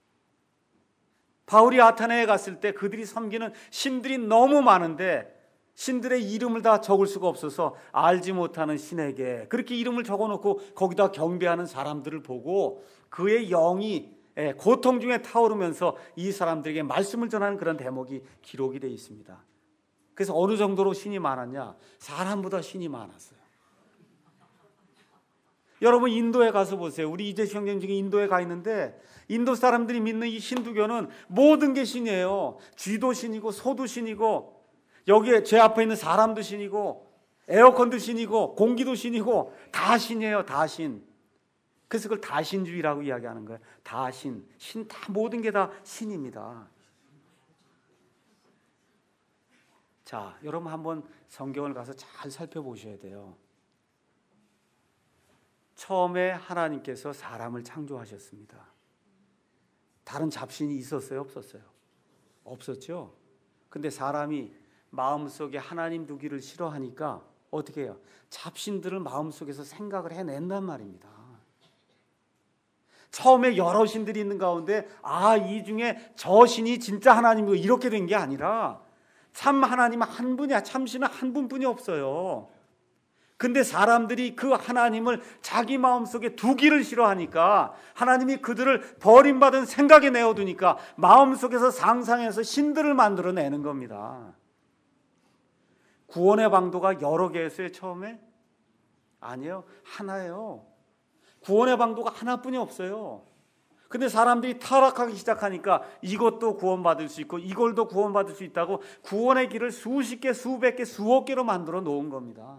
바울이 아테네에 갔을 때 그들이 섬기는 신들이 너무 많은데 신들의 이름을 다 적을 수가 없어서 알지 못하는 신에게 그렇게 이름을 적어놓고 거기다 경배하는 사람들을 보고 그의 영이 고통 중에 타오르면서 이 사람들에게 말씀을 전하는 그런 대목이 기록이 되어 있습니다. 그래서 어느 정도로 신이 많았냐? 사람보다 신이 많았어요. 여러분 인도에 가서 보세요. 우리 이재식 형님 중에 인도에 가 있는데 인도 사람들이 믿는 이 힌두교는 모든 게 신이에요. 쥐도 신이고 소도 신이고 여기에 제 앞에 있는 사람도 신이고 에어컨도 신이고 공기도 신이고 다 신이에요. 다 신. 그래서 그걸 다신주의라고 이야기하는 거예요. 다 신. 신 다 모든 게 다 신입니다. 자, 여러분 한번 성경을 가서 잘 살펴보셔야 돼요. 처음에 하나님께서 사람을 창조하셨습니다. 다른 잡신이 있었어요? 없었어요? 없었죠. 근데 사람이 마음속에 하나님 두기를 싫어하니까 어떻게 해요? 잡신들을 마음속에서 생각을 해낸단 말입니다. 처음에 여러 신들이 있는 가운데 이 중에 저 신이 진짜 하나님이고 이렇게 된 게 아니라 참 하나님은 한 분이야. 참신은 한 분뿐이 없어요. 근데 사람들이 그 하나님을 자기 마음속에 두기를 싫어하니까 하나님이 그들을 버림받은 생각에 내어두니까 마음속에서 상상해서 신들을 만들어내는 겁니다. 구원의 방도가 여러 개였어요, 처음에? 아니요, 하나예요. 구원의 방도가 하나뿐이 없어요. 근데 사람들이 타락하기 시작하니까 이것도 구원받을 수 있고 이걸도 구원받을 수 있다고 구원의 길을 수십 개, 수백 개, 수억 개로 만들어 놓은 겁니다.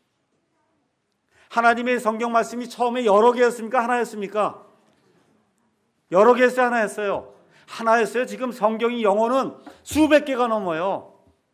하나님의 성경 말씀이 처음에 여러 개였습니까? 하나였습니까? 여러 개였어요? 하나였어요? 하나였어요. 지금 성경이 영어는 수백 개가 넘어요.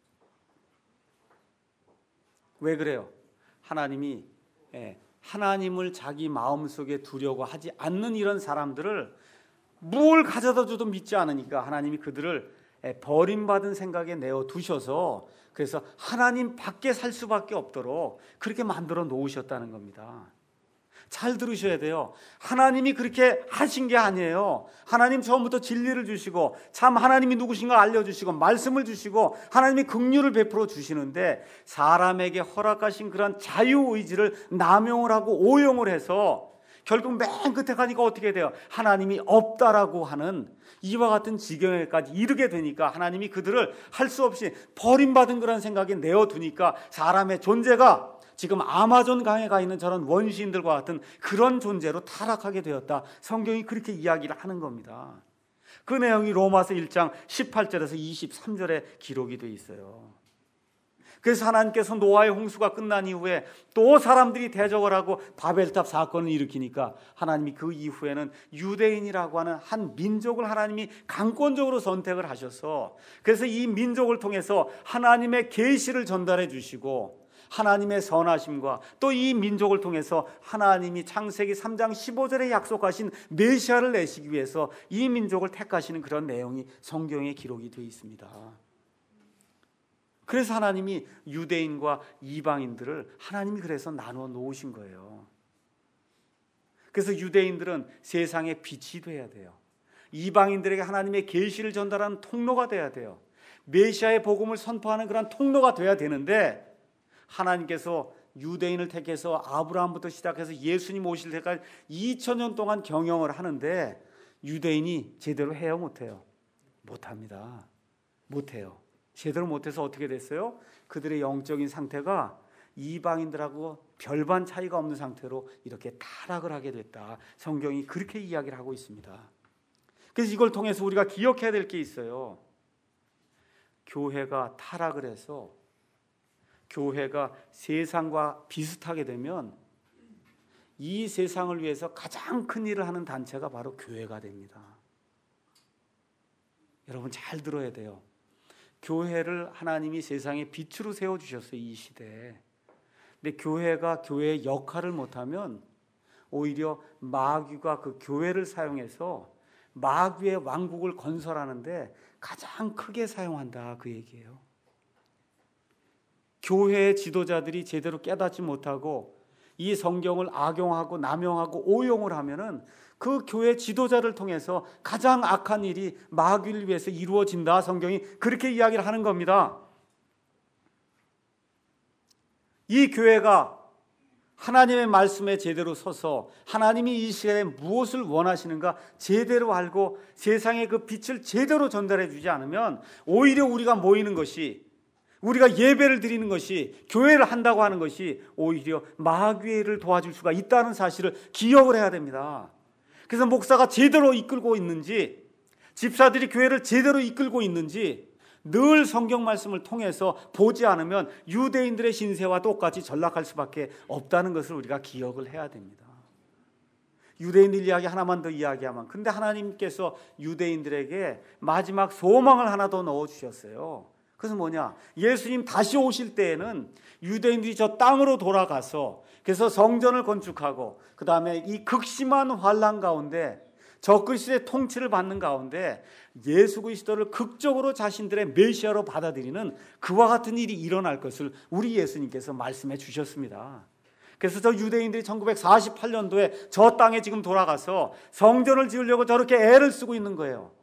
왜 그래요? 하나님이 하나님을 자기 마음속에 두려고 하지 않는 이런 사람들을 뭘 가져다 줘도 믿지 않으니까 하나님이 그들을 버림받은 생각에 내어두셔서 그래서 하나님 밖에 살 수밖에 없도록 그렇게 만들어 놓으셨다는 겁니다. 잘 들으셔야 돼요. 하나님이 그렇게 하신 게 아니에요. 하나님 처음부터 진리를 주시고 참 하나님이 누구신가 알려주시고 말씀을 주시고 하나님이 긍휼을 베풀어 주시는데 사람에게 허락하신 그런 자유의지를 남용을 하고 오용을 해서 결국 맨 끝에 가니까 어떻게 돼요? 하나님이 없다라고 하는 이와 같은 지경에까지 이르게 되니까 하나님이 그들을 할 수 없이 버림받은 그런 생각에 내어두니까 사람의 존재가 지금 아마존 강에 가 있는 저런 원시인들과 같은 그런 존재로 타락하게 되었다. 성경이 그렇게 이야기를 하는 겁니다. 그 내용이 로마서 1장 18절에서 23절에 기록이 되어 있어요. 그래서 하나님께서 노아의 홍수가 끝난 이후에 또 사람들이 대적을 하고 바벨탑 사건을 일으키니까 하나님이 그 이후에는 유대인이라고 하는 한 민족을 하나님이 강권적으로 선택을 하셔서 그래서 이 민족을 통해서 하나님의 계시를 전달해 주시고 하나님의 선하심과 또 이 민족을 통해서 하나님이 창세기 3장 15절에 약속하신 메시아를 내시기 위해서 이 민족을 택하시는 그런 내용이 성경에 기록이 되어 있습니다. 그래서 하나님이 유대인과 이방인들을 하나님이 그래서 나누어 놓으신 거예요. 그래서 유대인들은 세상의 빛이 돼야 돼요. 이방인들에게 하나님의 계시를 전달하는 통로가 돼야 돼요. 메시아의 복음을 선포하는 그런 통로가 돼야 되는데 하나님께서 유대인을 택해서 아브라함부터 시작해서 예수님 오실 때까지 2000년 동안 경영을 하는데 유대인이 제대로 해요, 못해요? 못합니다. 못해요. 제대로 못해서 어떻게 됐어요? 그들의 영적인 상태가 이방인들하고 별반 차이가 없는 상태로 이렇게 타락을 하게 됐다. 성경이 그렇게 이야기를 하고 있습니다. 그래서 이걸 통해서 우리가 기억해야 될 게 있어요. 교회가 타락을 해서 교회가 세상과 비슷하게 되면 이 세상을 위해서 가장 큰 일을 하는 단체가 바로 교회가 됩니다. 여러분 잘 들어야 돼요. 교회를 하나님이 세상의 빛으로 세워주셨어요, 이 시대에. 근데 교회가 교회의 역할을 못하면 오히려 마귀가 그 교회를 사용해서 마귀의 왕국을 건설하는데 가장 크게 사용한다, 그 얘기예요. 교회의 지도자들이 제대로 깨닫지 못하고 이 성경을 악용하고 남용하고 오용을 하면은 그 교회 지도자를 통해서 가장 악한 일이 마귀를 위해서 이루어진다. 성경이 그렇게 이야기를 하는 겁니다. 이 교회가 하나님의 말씀에 제대로 서서 하나님이 이 시간에 무엇을 원하시는가 제대로 알고 세상에 그 빛을 제대로 전달해 주지 않으면 오히려 우리가 모이는 것이, 우리가 예배를 드리는 것이, 교회를 한다고 하는 것이 오히려 마귀를 도와줄 수가 있다는 사실을 기억을 해야 됩니다. 그래서 목사가 제대로 이끌고 있는지, 집사들이 교회를 제대로 이끌고 있는지 늘 성경 말씀을 통해서 보지 않으면 유대인들의 신세와 똑같이 전락할 수밖에 없다는 것을 우리가 기억을 해야 됩니다. 유대인들 이야기 하나만 더 이야기하면, 근데 하나님께서 유대인들에게 마지막 소망을 하나 더 넣어주셨어요. 그래서 뭐냐? 예수님 다시 오실 때에는 유대인들이 저 땅으로 돌아가서 그래서 성전을 건축하고 그 다음에 이 극심한 환난 가운데 적그리스도의 통치를 받는 가운데 예수 그리스도를 극적으로 자신들의 메시아로 받아들이는 그와 같은 일이 일어날 것을 우리 예수님께서 말씀해 주셨습니다. 그래서 저 유대인들이 1948년도에 저 땅에 지금 돌아가서 성전을 지으려고 저렇게 애를 쓰고 있는 거예요.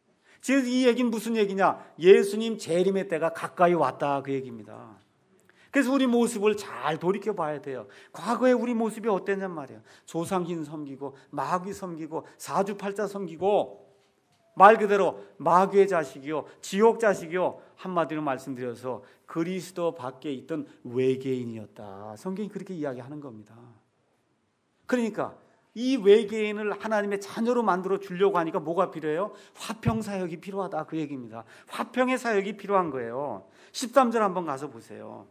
지금 이 얘기는 무슨 얘기냐? 예수님 재림의 때가 가까이 왔다, 그 얘기입니다. 그래서 우리 모습을 잘 돌이켜 봐야 돼요. 과거에 우리 모습이 어땠냔 말이에요. 조상신 섬기고 마귀 섬기고 사주팔자 섬기고 말 그대로 마귀의 자식이요, 지옥 자식이요, 한마디로 말씀드려서 그리스도 밖에 있던 외계인이었다. 성경이 그렇게 이야기하는 겁니다. 그러니까 이 외계인을 하나님의 자녀로 만들어 주려고 하니까 뭐가 필요해요? 화평 사역이 필요하다, 그 얘기입니다. 화평의 사역이 필요한 거예요. 13절 한번 가서 보세요.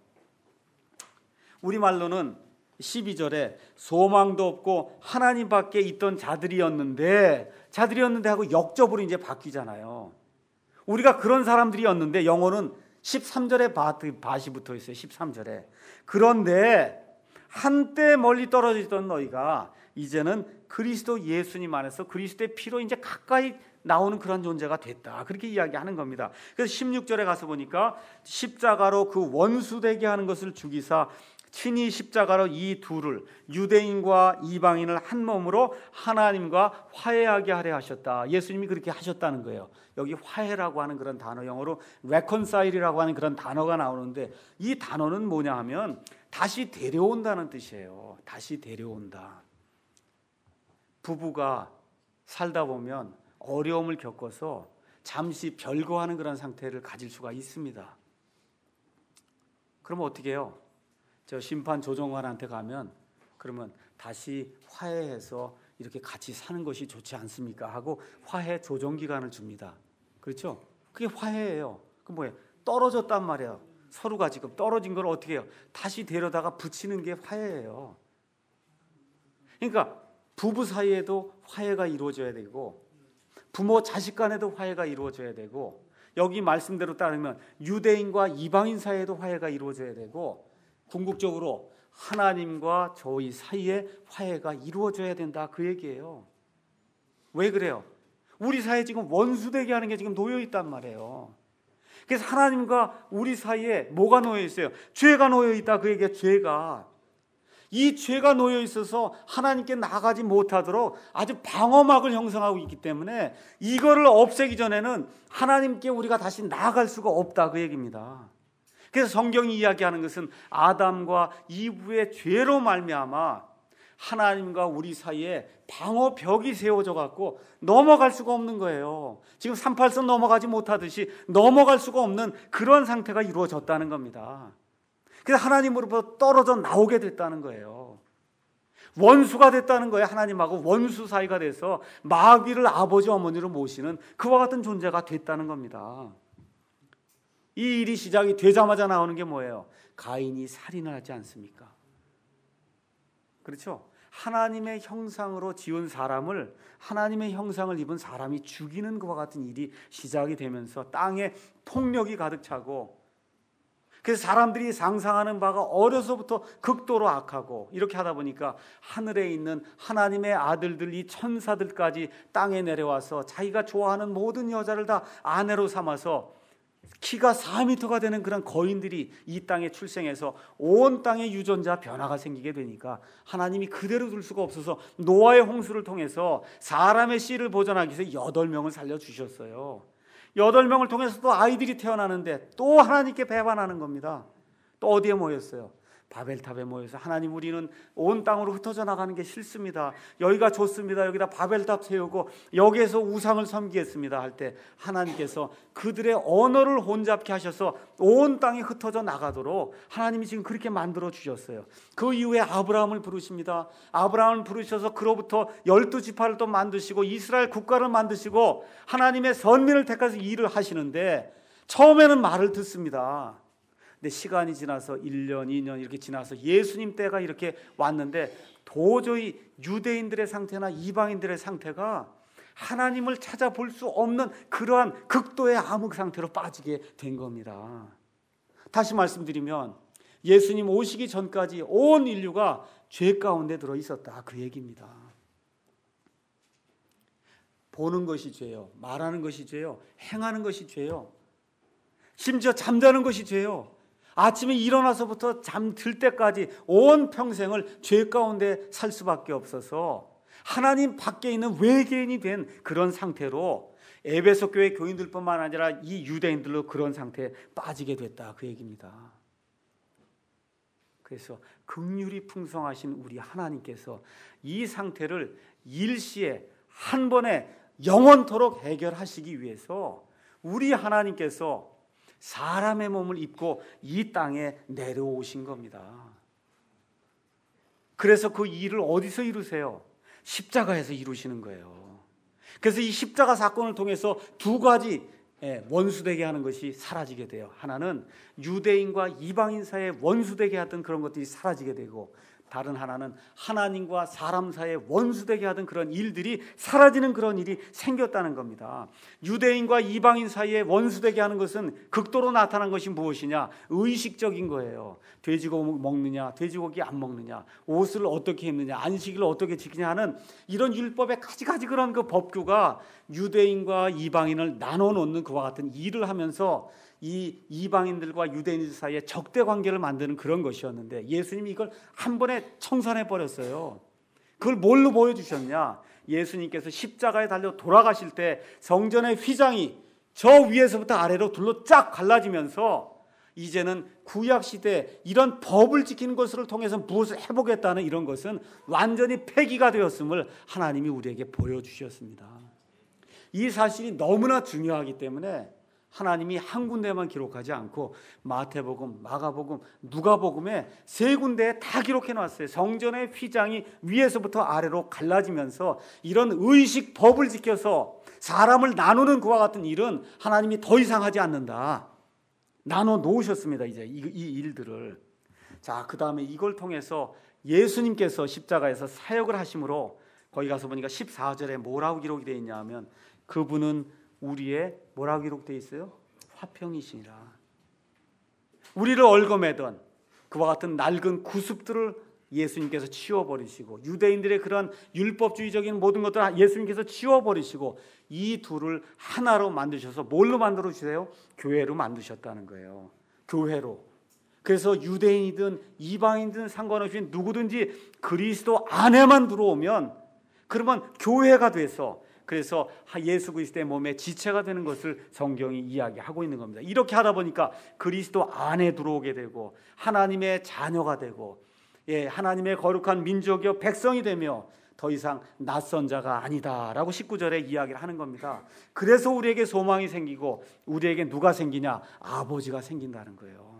우리말로는 12절에 소망도 없고 하나님 밖에 있던 자들이었는데 하고 역접으로 이제 바뀌잖아요. 우리가 그런 사람들이었는데, 영어는 13절에 밭이 붙어 있어요. 13절에. 그런데 한때 멀리 떨어져 있던 너희가 이제는 그리스도 예수님 안에서 그리스도의 피로 이제 가까이 나오는 그런 존재가 됐다. 그렇게 이야기하는 겁니다. 그래서 16절에 가서 보니까 십자가로 그 원수 되게 하는 것을 죽이사 친히 십자가로 이 둘을, 유대인과 이방인을 한 몸으로 하나님과 화해하게 하려 하셨다. 예수님이 그렇게 하셨다는 거예요. 여기 화해라고 하는 그런 단어, 영어로 reconcile이라고 하는 그런 단어가 나오는데, 이 단어는 뭐냐 하면 다시 데려온다는 뜻이에요. 다시 데려온다. 부부가 살다 보면 어려움을 겪어서 잠시 별거하는 그런 상태를 가질 수가 있습니다. 그러면 어떻게 해요? 저 심판 조정관한테 가면 그러면 다시 화해해서 이렇게 같이 사는 것이 좋지 않습니까? 하고 화해 조정 기간을 줍니다. 그렇죠? 그게 화해예요. 그 뭐예요? 떨어졌단 말이에요. 서로가 지금 떨어진 걸 어떻게 해요? 다시 데려다가 붙이는 게 화해예요. 그러니까 부부 사이에도 화해가 이루어져야 되고, 부모 자식 간에도 화해가 이루어져야 되고, 여기 말씀대로 따르면 유대인과 이방인 사이에도 화해가 이루어져야 되고, 궁극적으로 하나님과 저희 사이에 화해가 이루어져야 된다, 그 얘기예요. 왜 그래요? 우리 사이에 지금 원수되게 하는 게 지금 놓여 있단 말이에요. 그래서 하나님과 우리 사이에 뭐가 놓여 있어요? 죄가 놓여 있다, 그 얘기예요. 죄가. 이 죄가 놓여 있어서 하나님께 나가지 못하도록 아주 방어막을 형성하고 있기 때문에 이거를 없애기 전에는 하나님께 우리가 다시 나아갈 수가 없다, 그 얘기입니다. 그래서 성경이 이야기하는 것은 아담과 이브의 죄로 말미암아 하나님과 우리 사이에 방어벽이 세워져 갖고 넘어갈 수가 없는 거예요. 지금 38선 넘어가지 못하듯이 넘어갈 수가 없는 그런 상태가 이루어졌다는 겁니다. 그래서 하나님으로부터 떨어져 나오게 됐다는 거예요. 원수가 됐다는 거예요. 하나님하고 원수 사이가 돼서 마귀를 아버지 어머니로 모시는 그와 같은 존재가 됐다는 겁니다. 이 일이 시작이 되자마자 나오는 게 뭐예요? 가인이 살인을 하지 않습니까? 그렇죠? 하나님의 형상으로 지은 사람을, 하나님의 형상을 입은 사람이 죽이는 것과 같은 일이 시작이 되면서 땅에 폭력이 가득 차고, 그래서 사람들이 상상하는 바가 어려서부터 극도로 악하고, 이렇게 하다 보니까 하늘에 있는 하나님의 아들들, 이 천사들까지 땅에 내려와서 자기가 좋아하는 모든 여자를 다 아내로 삼아서 키가 4m가 되는 그런 거인들이 이 땅에 출생해서 온 땅에 유전자 변화가 생기게 되니까 하나님이 그대로 둘 수가 없어서 노아의 홍수를 통해서 사람의 씨를 보존하기 위해서 8명을 살려주셨어요. 8명을 통해서 또 아이들이 태어나는데 또 하나님께 배반하는 겁니다. 또 어디에 모였어요? 바벨탑에 모여서 하나님, 우리는 온 땅으로 흩어져 나가는 게 싫습니다. 여기가 좋습니다. 여기다 바벨탑 세우고 여기에서 우상을 섬기겠습니다 할 때 하나님께서 그들의 언어를 혼잡케 하셔서 온 땅에 흩어져 나가도록 하나님이 지금 그렇게 만들어 주셨어요. 그 이후에 아브라함을 부르십니다. 아브라함을 부르셔서 그로부터 12지파를 또 만드시고 이스라엘 국가를 만드시고 하나님의 선민을 택해서 일을 하시는데, 처음에는 말을 듣습니다. 근데 시간이 지나서 1년, 2년 이렇게 지나서 예수님 때가 이렇게 왔는데 도저히 유대인들의 상태나 이방인들의 상태가 하나님을 찾아볼 수 없는 그러한 극도의 암흑 상태로 빠지게 된 겁니다. 다시 말씀드리면 예수님 오시기 전까지 온 인류가 죄 가운데 들어 있었다, 그 얘기입니다. 보는 것이 죄요, 말하는 것이 죄요, 행하는 것이 죄요, 심지어 잠자는 것이 죄요. 아침에 일어나서부터 잠들 때까지 온 평생을 죄 가운데 살 수밖에 없어서 하나님 밖에 있는 외계인이 된 그런 상태로 에베소 교회 교인들뿐만 아니라 이 유대인들로 그런 상태에 빠지게 됐다, 그 얘기입니다. 그래서 긍휼이 풍성하신 우리 하나님께서 이 상태를 일시에 한 번에 영원토록 해결하시기 위해서 우리 하나님께서 사람의 몸을 입고 이 땅에 내려오신 겁니다. 그래서 그 일을 어디서 이루세요? 십자가에서 이루시는 거예요. 그래서 이 십자가 사건을 통해서 두 가지 원수되게 하는 것이 사라지게 돼요. 하나는 유대인과 이방인 사이에 원수되게 하던 그런 것들이 사라지게 되고, 다른 하나는 하나님과 사람 사이에 원수되게 하던 그런 일들이 사라지는 그런 일이 생겼다는 겁니다. 유대인과 이방인 사이에 원수되게 하는 것은 극도로 나타난 것이 무엇이냐? 의식적인 거예요. 돼지고기 먹느냐, 돼지고기 안 먹느냐, 옷을 어떻게 입느냐, 안식일을 어떻게 지키냐 하는 이런 율법의 가지가지 그런 그 법규가 유대인과 이방인을 나눠 놓는 그와 같은 일을 하면서 이 이방인들과 유대인들 사이에 적대 관계를 만드는 그런 것이었는데, 예수님이 이걸 한 번에 청산해 버렸어요. 그걸 뭘로 보여주셨냐? 예수님께서 십자가에 달려 돌아가실 때 성전의 휘장이 저 위에서부터 아래로 둘로 쫙 갈라지면서 이제는 구약시대 이런 법을 지키는 것을 통해서 무엇을 해보겠다는 이런 것은 완전히 폐기가 되었음을 하나님이 우리에게 보여주셨습니다. 이 사실이 너무나 중요하기 때문에 하나님이 한 군데만 기록하지 않고 마태복음, 마가복음, 누가복음에 세 군데에 다 기록해 놨어요. 성전의 휘장이 위에서부터 아래로 갈라지면서 이런 의식 법을 지켜서 사람을 나누는 그와 같은 일은 하나님이 더 이상 하지 않는다. 나눠 놓으셨습니다. 이제 이 일들을. 자, 그 다음에 이걸 통해서 예수님께서 십자가에서 사역을 하심으로, 거기 가서 보니까 14절에 뭐라고 기록이 되어 있냐 하면, 그분은 우리의 뭐라고 기록되어 있어요? 화평이시니라. 우리를 얽어매던 그와 같은 낡은 구습들을 예수님께서 치워버리시고, 유대인들의 그런 율법주의적인 모든 것들을 예수님께서 치워버리시고, 이 둘을 하나로 만드셔서 뭘로 만들어 주세요? 교회로 만드셨다는 거예요. 교회로. 그래서 유대인이든 이방인이든 상관없이 누구든지 그리스도 안에만 들어오면 그러면 교회가 돼서, 그래서 예수 그리스도의 몸의 지체가 되는 것을 성경이 이야기하고 있는 겁니다. 이렇게 하다 보니까 그리스도 안에 들어오게 되고 하나님의 자녀가 되고, 하나님의 거룩한 민족이요 백성이 되며 더 이상 낯선 자가 아니다라고 19절에 이야기를 하는 겁니다. 그래서 우리에게 소망이 생기고, 우리에게 누가 생기냐? 아버지가 생긴다는 거예요.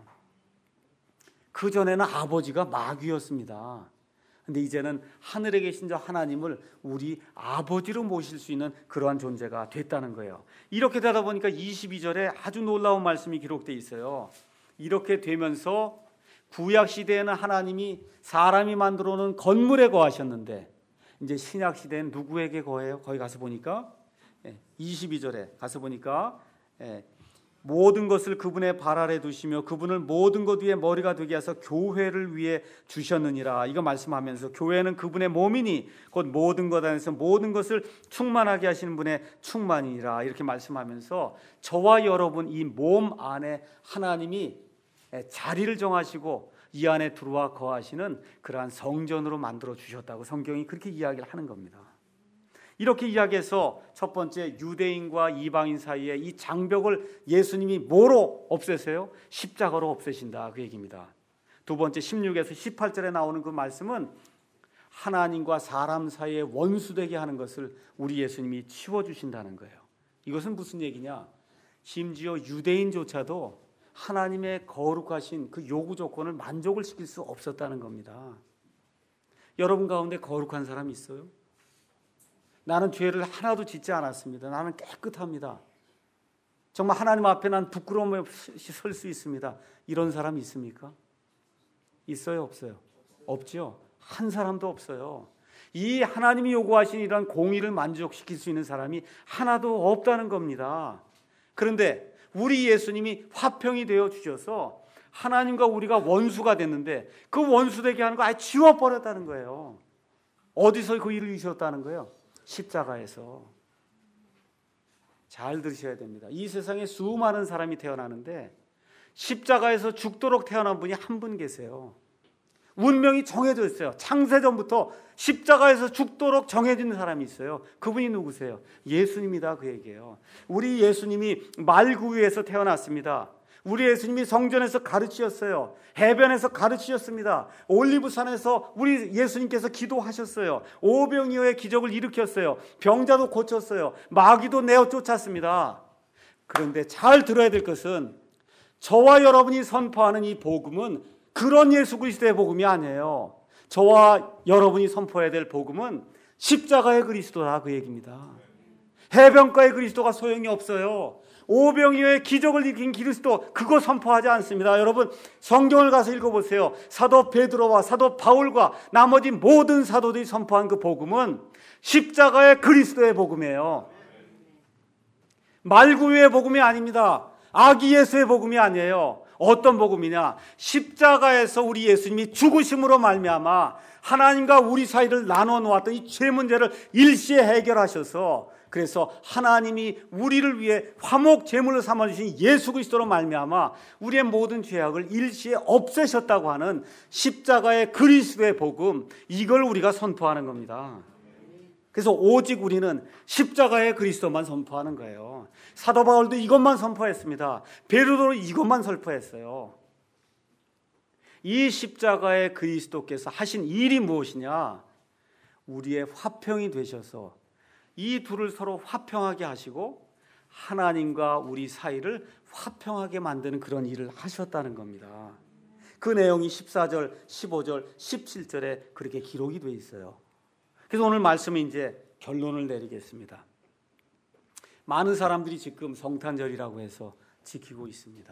그전에는 아버지가 마귀였습니다. 근데 이제는 하늘에 계신 저 하나님을 우리 아버지로 모실 수 있는 그러한 존재가 됐다는 거예요. 이렇게 되다 보니까 22절에 아주 놀라운 말씀이 기록되어 있어요. 이렇게 되면서 구약 시대에는 하나님이 사람이 만들어 놓은 건물에 거하셨는데, 이제 신약 시대는 누구에게 거해요? 거기 가서 보니까 22절에 가서 보니까 모든 것을 그분의 발 아래 두시며 그분을 모든 것 위에 머리가 되게 하사 교회를 위해 주셨느니라. 이거 말씀하면서 교회는 그분의 몸이니 곧 모든 것 안에서 모든 것을 충만하게 하시는 분의 충만이니라. 이렇게 말씀하면서 저와 여러분 이 몸 안에 하나님이 자리를 정하시고 이 안에 들어와 거하시는 그러한 성전으로 만들어 주셨다고 성경이 그렇게 이야기를 하는 겁니다. 이렇게 이야기해서 첫 번째, 유대인과 이방인 사이에 이 장벽을 예수님이 뭐로 없애세요? 십자가로 없애신다, 그 얘기입니다. 두 번째, 16에서 18절에 나오는 그 말씀은 하나님과 사람 사이에 원수되게 하는 것을 우리 예수님이 치워주신다는 거예요. 이것은 무슨 얘기냐? 심지어 유대인조차도 하나님의 거룩하신 그 요구 조건을 만족을 시킬 수 없었다는 겁니다. 여러분 가운데 거룩한 사람 있어요? 나는 죄를 하나도 짓지 않았습니다. 나는 깨끗합니다. 정말 하나님 앞에 난 부끄러움 없이 설 수 있습니다. 이런 사람 있습니까? 있어요? 없어요? 없죠. 한 사람도 없어요. 이 하나님이 요구하신 이런 공의를 만족시킬 수 있는 사람이 하나도 없다는 겁니다. 그런데 우리 예수님이 화평이 되어 주셔서 하나님과 우리가 원수가 됐는데 그 원수되게 하는 거 아예 지워버렸다는 거예요. 어디서 그 일을 이루셨다는 거예요? 십자가에서. 잘 들으셔야 됩니다. 이 세상에 수많은 사람이 태어나는데 십자가에서 죽도록 태어난 분이 한 분 계세요. 운명이 정해져 있어요. 창세전부터 십자가에서 죽도록 정해진 사람이 있어요. 그분이 누구세요? 예수님이다, 그 얘기예요. 우리 예수님이 말구유에서 태어났습니다. 우리 예수님이 성전에서 가르치셨어요. 해변에서 가르치셨습니다. 올리브산에서 우리 예수님께서 기도하셨어요. 오병이어의 기적을 일으켰어요. 병자도 고쳤어요. 마귀도 내어 쫓았습니다. 그런데 잘 들어야 될 것은 저와 여러분이 선포하는 이 복음은 그런 예수 그리스도의 복음이 아니에요. 저와 여러분이 선포해야 될 복음은 십자가의 그리스도다, 그 얘기입니다. 해변가의 그리스도가 소용이 없어요. 오병이어의 기적을 일으킨 그리스도, 그거 선포하지 않습니다. 여러분, 성경을 가서 읽어보세요. 사도 베드로와 사도 바울과 나머지 모든 사도들이 선포한 그 복음은 십자가의 그리스도의 복음이에요. 말구유의 복음이 아닙니다. 아기 예수의 복음이 아니에요. 어떤 복음이냐? 십자가에서 우리 예수님이 죽으심으로 말미암아 하나님과 우리 사이를 나눠 놓았던 이 죄 문제를 일시에 해결하셔서, 그래서 하나님이 우리를 위해 화목 제물로 삼아주신 예수 그리스도로 말미암아 우리의 모든 죄악을 일시에 없애셨다고 하는 십자가의 그리스도의 복음, 이걸 우리가 선포하는 겁니다. 그래서 오직 우리는 십자가의 그리스도만 선포하는 거예요. 사도 바울도 이것만 선포했습니다. 베드로도 이것만 선포했어요. 이 십자가의 그리스도께서 하신 일이 무엇이냐? 우리의 화평이 되셔서 이 둘을 서로 화평하게 하시고 하나님과 우리 사이를 화평하게 만드는 그런 일을 하셨다는 겁니다. 그 내용이 14절, 15절, 17절에 그렇게 기록이 되어 있어요. 그래서 오늘 말씀은 이제 결론을 내리겠습니다. 많은 사람들이 지금 성탄절이라고 해서 지키고 있습니다.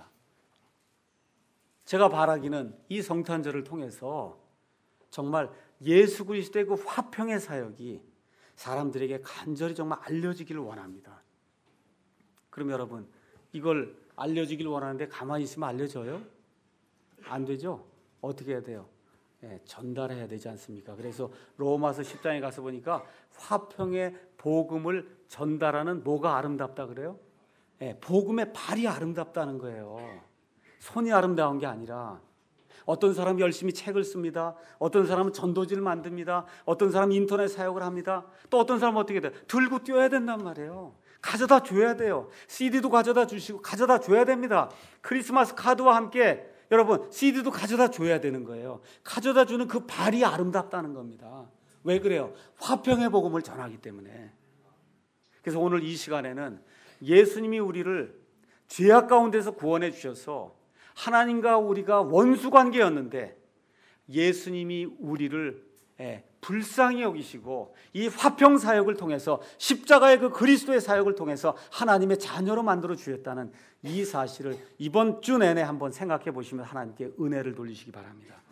제가 바라기는 이 성탄절을 통해서 정말 예수 그리스도의 그 화평의 사역이 사람들에게 간절히 정말 알려지기를 원합니다. 그럼 여러분, 이걸 알려지기를 원하는데 가만히 있으면 알려져요? 안 되죠? 어떻게 해야 돼요? 전달해야 되지 않습니까? 그래서 로마서 10장에 가서 보니까 화평의 복음을 전달하는 뭐가 아름답다 그래요? 복음의 발이 아름답다는 거예요. 손이 아름다운 게 아니라, 어떤 사람이 열심히 책을 씁니다. 어떤 사람은 전도지를 만듭니다. 어떤 사람은 인터넷 사역을 합니다. 또 어떤 사람은 어떻게 돼요? 들고 뛰어야 된단 말이에요. 가져다 줘야 돼요. CD도 가져다 주시고 가져다 줘야 됩니다. 크리스마스 카드와 함께 여러분, CD도 가져다 줘야 되는 거예요. 가져다 주는 그 발이 아름답다는 겁니다. 왜 그래요? 화평의 복음을 전하기 때문에. 그래서 오늘 이 시간에는 예수님이 우리를 죄악 가운데서 구원해 주셔서 하나님과 우리가 원수 관계였는데 예수님이 우리를 불쌍히 여기시고 이 화평 사역을 통해서, 십자가의 그 그리스도의 사역을 통해서 하나님의 자녀로 만들어 주셨다는 이 사실을 이번 주 내내 한번 생각해 보시면 하나님께 은혜를 돌리시기 바랍니다.